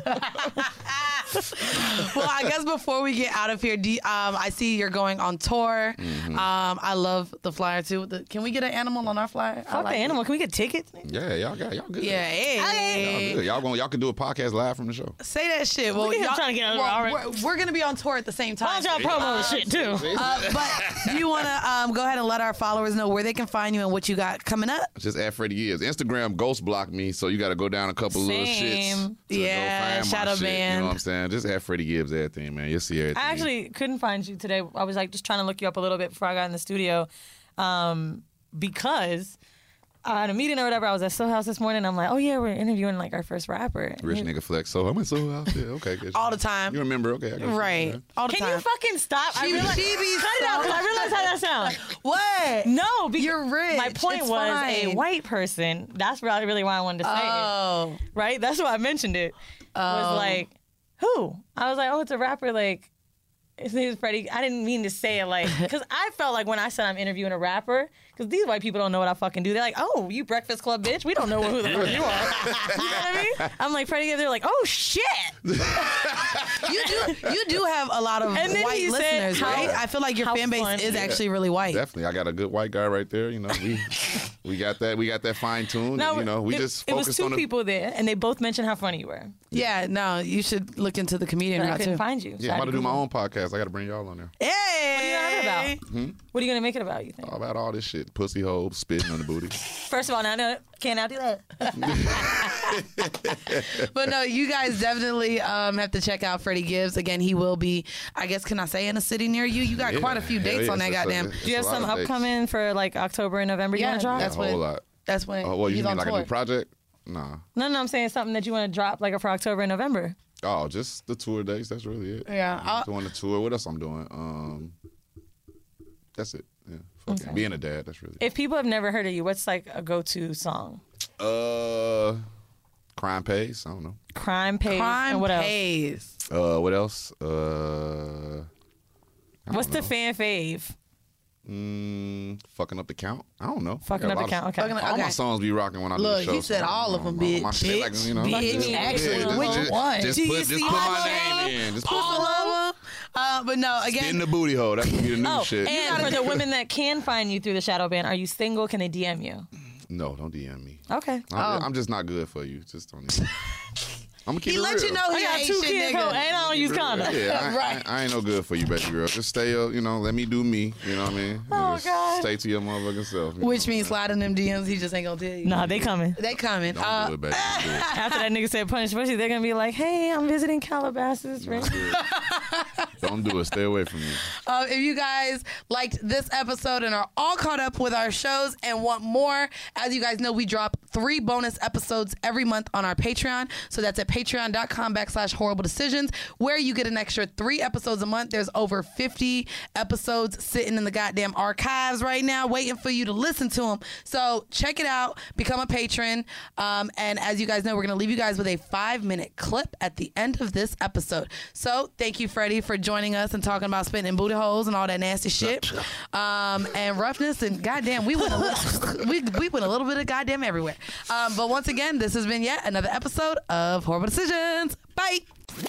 well, I guess before we get out of here, do you- um, I see you're going on tour. Mm-hmm. Um, I love the flyer too. The, can we get an animal on our flyer? I Fuck like the it. animal. Can we get tickets? Yeah, y'all got y'all good. Yeah, hey. Y'all good. Y'all, gonna, y'all can do a podcast live from the show. Say that shit. Well, Look at him y'all- trying to get over well, already. we're, we're gonna be on tour at the same Why time. don't y'all promo this shit, too? Uh, but do you want to um, go ahead and let our followers know where they can find you and what you got coming up? Just at Freddie Gibbs. Instagram ghost blocked me, so you got to go down a couple little shits. Same. To Yeah, go find shadow my shit, band. You know what I'm saying? Just at Freddie Gibbs, everything, man. You'll see everything. I actually couldn't find you today. I was like just trying to look you up a little bit before I got in the studio, um, because uh, at a meeting or whatever, I was at Soul House this morning. I'm like, oh yeah, we're interviewing like our first rapper. Rich nigga flex. So I'm in Soul House. Yeah, okay. Good. All the time. You remember? Okay. I got you. Right. Okay. All the Can time. you fucking stop? I She- realize, she be cut it out, so- 'cause I realize how that sounds. what? No, because You're rich. my point It's was a fine. white person. That's really, really why I wanted to say Oh. it. Right? That's why I mentioned it. Oh. Was like, who? I was like, oh, it's a rapper. Like, his name is Freddie. I didn't mean to say it like, because I felt like when I said I'm interviewing a rapper, because these white people don't know what I fucking do. They're like, oh, you Breakfast Club bitch? We don't know who the fuck you are. You know what I mean? I'm like, Freddie, they're like, oh shit. You do. You do have a lot of And then white he said listeners, how- right? I feel like your how fan base fun- is Yeah. actually really white. Definitely, I got a good white guy right there. You know, we we got that. We got that fine tune. No, you know, we it, just it was focused two on the. people there, and they both mentioned how funny you were. Yeah. No, you should look into the comedian But I route couldn't too. find you. so Yeah, I I'm had about to do my Google. own podcast. I got to bring y'all on there. Hey. What are you gonna have it about? What are you gonna make it about? You think? All about all this shit, pussy hole, spitting on the booty. First of all, now no, can't I do that? But no, you guys definitely um, have to check out Freddie Gibbs. Again, he will be, I guess, can I say in a city near you? You got Yeah, quite a few hell dates yeah, on that it's a- goddamn. it's Do you have a lot some of dates. upcoming for like October and November? You Yeah, wanna drop? that's A when. whole lot. That's when. Oh, well, you he's mean on like tour. a new project? Nah. No, no, I'm saying something that you want to drop like for October and November. Oh, just the tour dates. That's really it. Yeah, I'm I'll- doing the tour. What else I'm doing? Um, that's it. Yeah, fuck it. Okay. Being a dad. That's really. If people have never heard of you, what's like a go-to song? it. Uh, crime pays. I don't know. Crime Pays Crime and what else? pays. Uh, what else? Uh, I What's don't the know. fan fave? Mm, fucking up the count. I don't know. Fucking I got up a the lot of- count. Okay. Fucking up- All my Okay. songs be rocking when I Look, do the show. he said so all of them, my- bitch. My shit, like, you know, Bitch, yeah, actually, just, which just, one? Just Do put, you just see put all my of name them? in. Just put All of them. Uh, but no, in again, the booty hole. That's gonna be the new Oh, shit. and for the women that can find you through the shadow band, are you single? Can they D M you? No, don't D M me. Okay. I'm, Oh. I'm just not good for you. Just don't. Even. I'm gonna keep he it let real. you know I he got ain't two shit, kids nigga. home, and I don't use condoms. Yeah, I, Right. I, I ain't no good for you, baby girl. Just stay, uh, you know, let me do me. You know what I mean? Oh, just God. Stay to your motherfucking self. you Which know? means sliding them D Ms. He just ain't gonna tell you. Nah, they coming. They coming. Don't Uh, do it, baby. Don't do it. After that nigga said punish pussy, they're gonna be like, hey, I'm visiting Calabasas. Right? Don't do it. Don't do it. Stay away from me. Uh, if you guys liked this episode and are all caught up with our shows and want more, as you guys know, we drop three bonus episodes every month on our Patreon. So that's at patreon.com backslash horrible decisions, where you get an extra three episodes a month. There's over fifty episodes sitting in the goddamn archives right now, waiting for you to listen to them. So check it out, become a patron. Um, and as you guys know, we're going to leave you guys with a five minute clip at the end of this episode. So thank you, Freddie, for joining us and talking about spitting in booty holes and all that nasty shit. Um, and roughness and goddamn, we went a little, we, we went a little bit of goddamn everywhere. Um, but once again, this has been yet another episode of Horrible Decisions. Bye.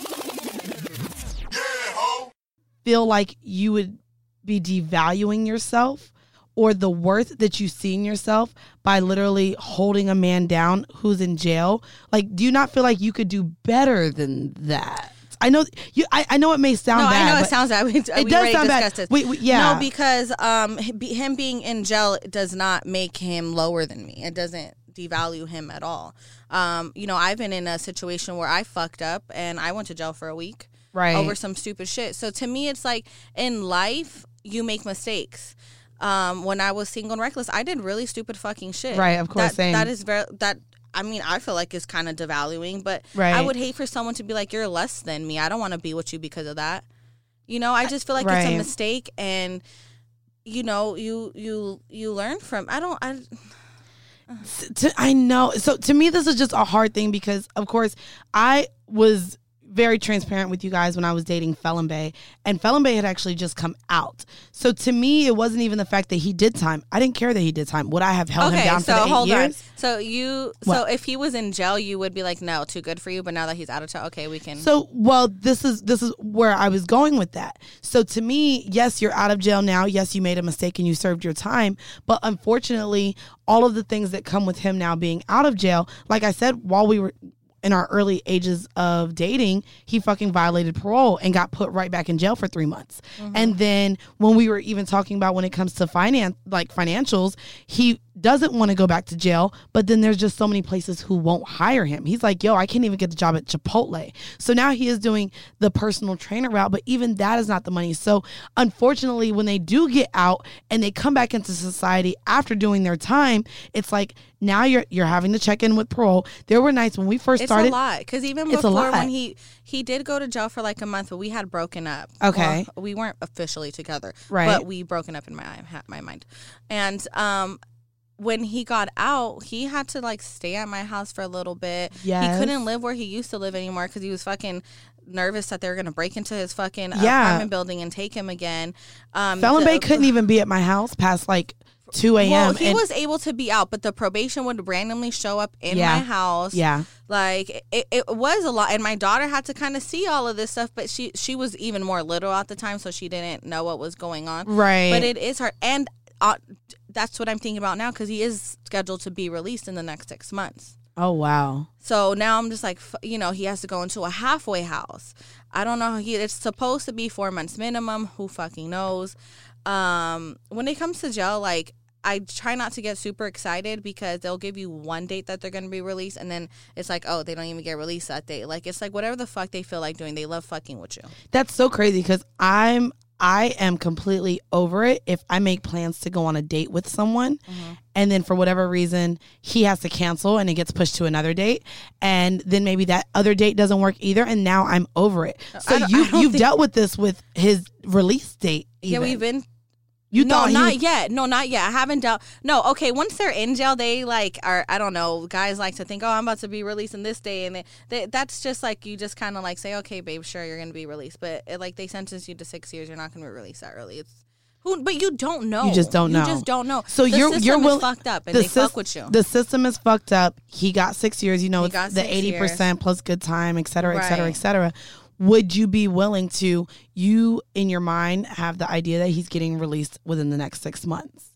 Feel like you would be devaluing yourself or the worth that you see in yourself by literally holding a man down who's in jail? Like, do you not feel like you could do better than that? I know you. I, I know it may sound No, bad. I know it but sounds bad. We, It we does already sound bad. discussed this. We- we- yeah. No, because um, hi- be- him being in jail does not make him lower than me. It doesn't devalue him at all. Um, you know, I've been in a situation where I fucked up and I went to jail for a week Right. over some stupid shit. So to me, it's like in life, you make mistakes. Um, when I was single and reckless, I did really stupid fucking shit. Right, of course, That, same. that is very that. I mean, I feel like it's kind of devaluing, but Right. I would hate for someone to be like, you're less than me. I don't want to be with you because of that. You know, I just feel like it's Right. a mistake, and you know, you you you learn from. I don't. I. to, I know. So to me, this is just a hard thing because, of course, I was very transparent with you guys when I was dating Felon Bay, and Felon Bay had actually just come out. So to me, it wasn't even the fact that he did time. I didn't care that he did time. Would I have held him Okay, down so for the eight hold on. years? So you, What? so if he was in jail, you would be like, no, too good for you. But now that he's out of jail, okay, we can. So, well, this is this is where I was going with that. So to me, yes, you're out of jail now. Yes, you made a mistake and you served your time. But unfortunately, all of the things that come with him now being out of jail, like I said, while we were in our early ages of dating, he fucking violated parole and got put right back in jail for three months. Mm-hmm. And then when we were even talking about when it comes to finance, like financials, he doesn't want to go back to jail, but then there's just so many places who won't hire him. He's like, yo, I can't even get the job at Chipotle. So now he is doing the personal trainer route, but even that is not the money. So unfortunately, when they do get out and they come back into society after doing their time, it's like now you're you're having to check in with parole. There were nights when we first it's started. a lot because even It's a before lot. when he he did go to jail for like a month, but we had broken up. Okay. Well, we weren't officially together, Right. But we broken up in my my mind, and um. when he got out, he had to like stay at my house for a little bit. Yes. He couldn't live where he used to live anymore because he was fucking nervous that they were going to break into his fucking Yeah. apartment building and take him again. Um, Felon the- Bay couldn't even be at my house past like two a.m. Well, he and- was able to be out, but the probation would randomly show up in Yeah. my house. Yeah. Like it, it was a lot, and my daughter had to kind of see all of this stuff, but she she was even more little at the time, so she didn't know what was going on. Right. But it is hard, and uh, that's what I'm thinking about now because he is scheduled to be released in the next six months. Oh, wow. So now I'm just like, f- you know, he has to go into a halfway house. I don't know. He it's supposed to be four months minimum. Who fucking knows? Um, when it comes to jail, like I try not to get super excited because they'll give you one date that they're going to be released, and then it's like, oh, they don't even get released that day. Like it's like whatever the fuck they feel like doing. They love fucking with you. That's so crazy because I'm I am completely over it if I make plans to go on a date with someone Mm-hmm. and then for whatever reason he has to cancel and it gets pushed to another date and then maybe that other date doesn't work either and now I'm over it. So I don't- you I don't you've think- dealt with this with his release date. Yeah, even. we've been. You no, thought he not was- yet. No, not yet. I haven't dealt. No, okay. Once they're in jail, they like are. I don't know. Guys like to think, oh, I'm about to be released in this day, and they, they, that's just like you just kind of like say, okay, babe, sure, you're gonna be released, but it, like they sentence you to six years, you're not gonna be released that early. It's who, but you don't know. You just don't know. You just don't know. So the you're system you're is will- fucked up, and the they fuck sys- with you. The system is fucked up. He got six years. You know, He it's got the six eighty percent plus good time, et cetera, et cetera, Right. et cetera. Would you be willing to, you in your mind, have the idea that he's getting released within the next six months?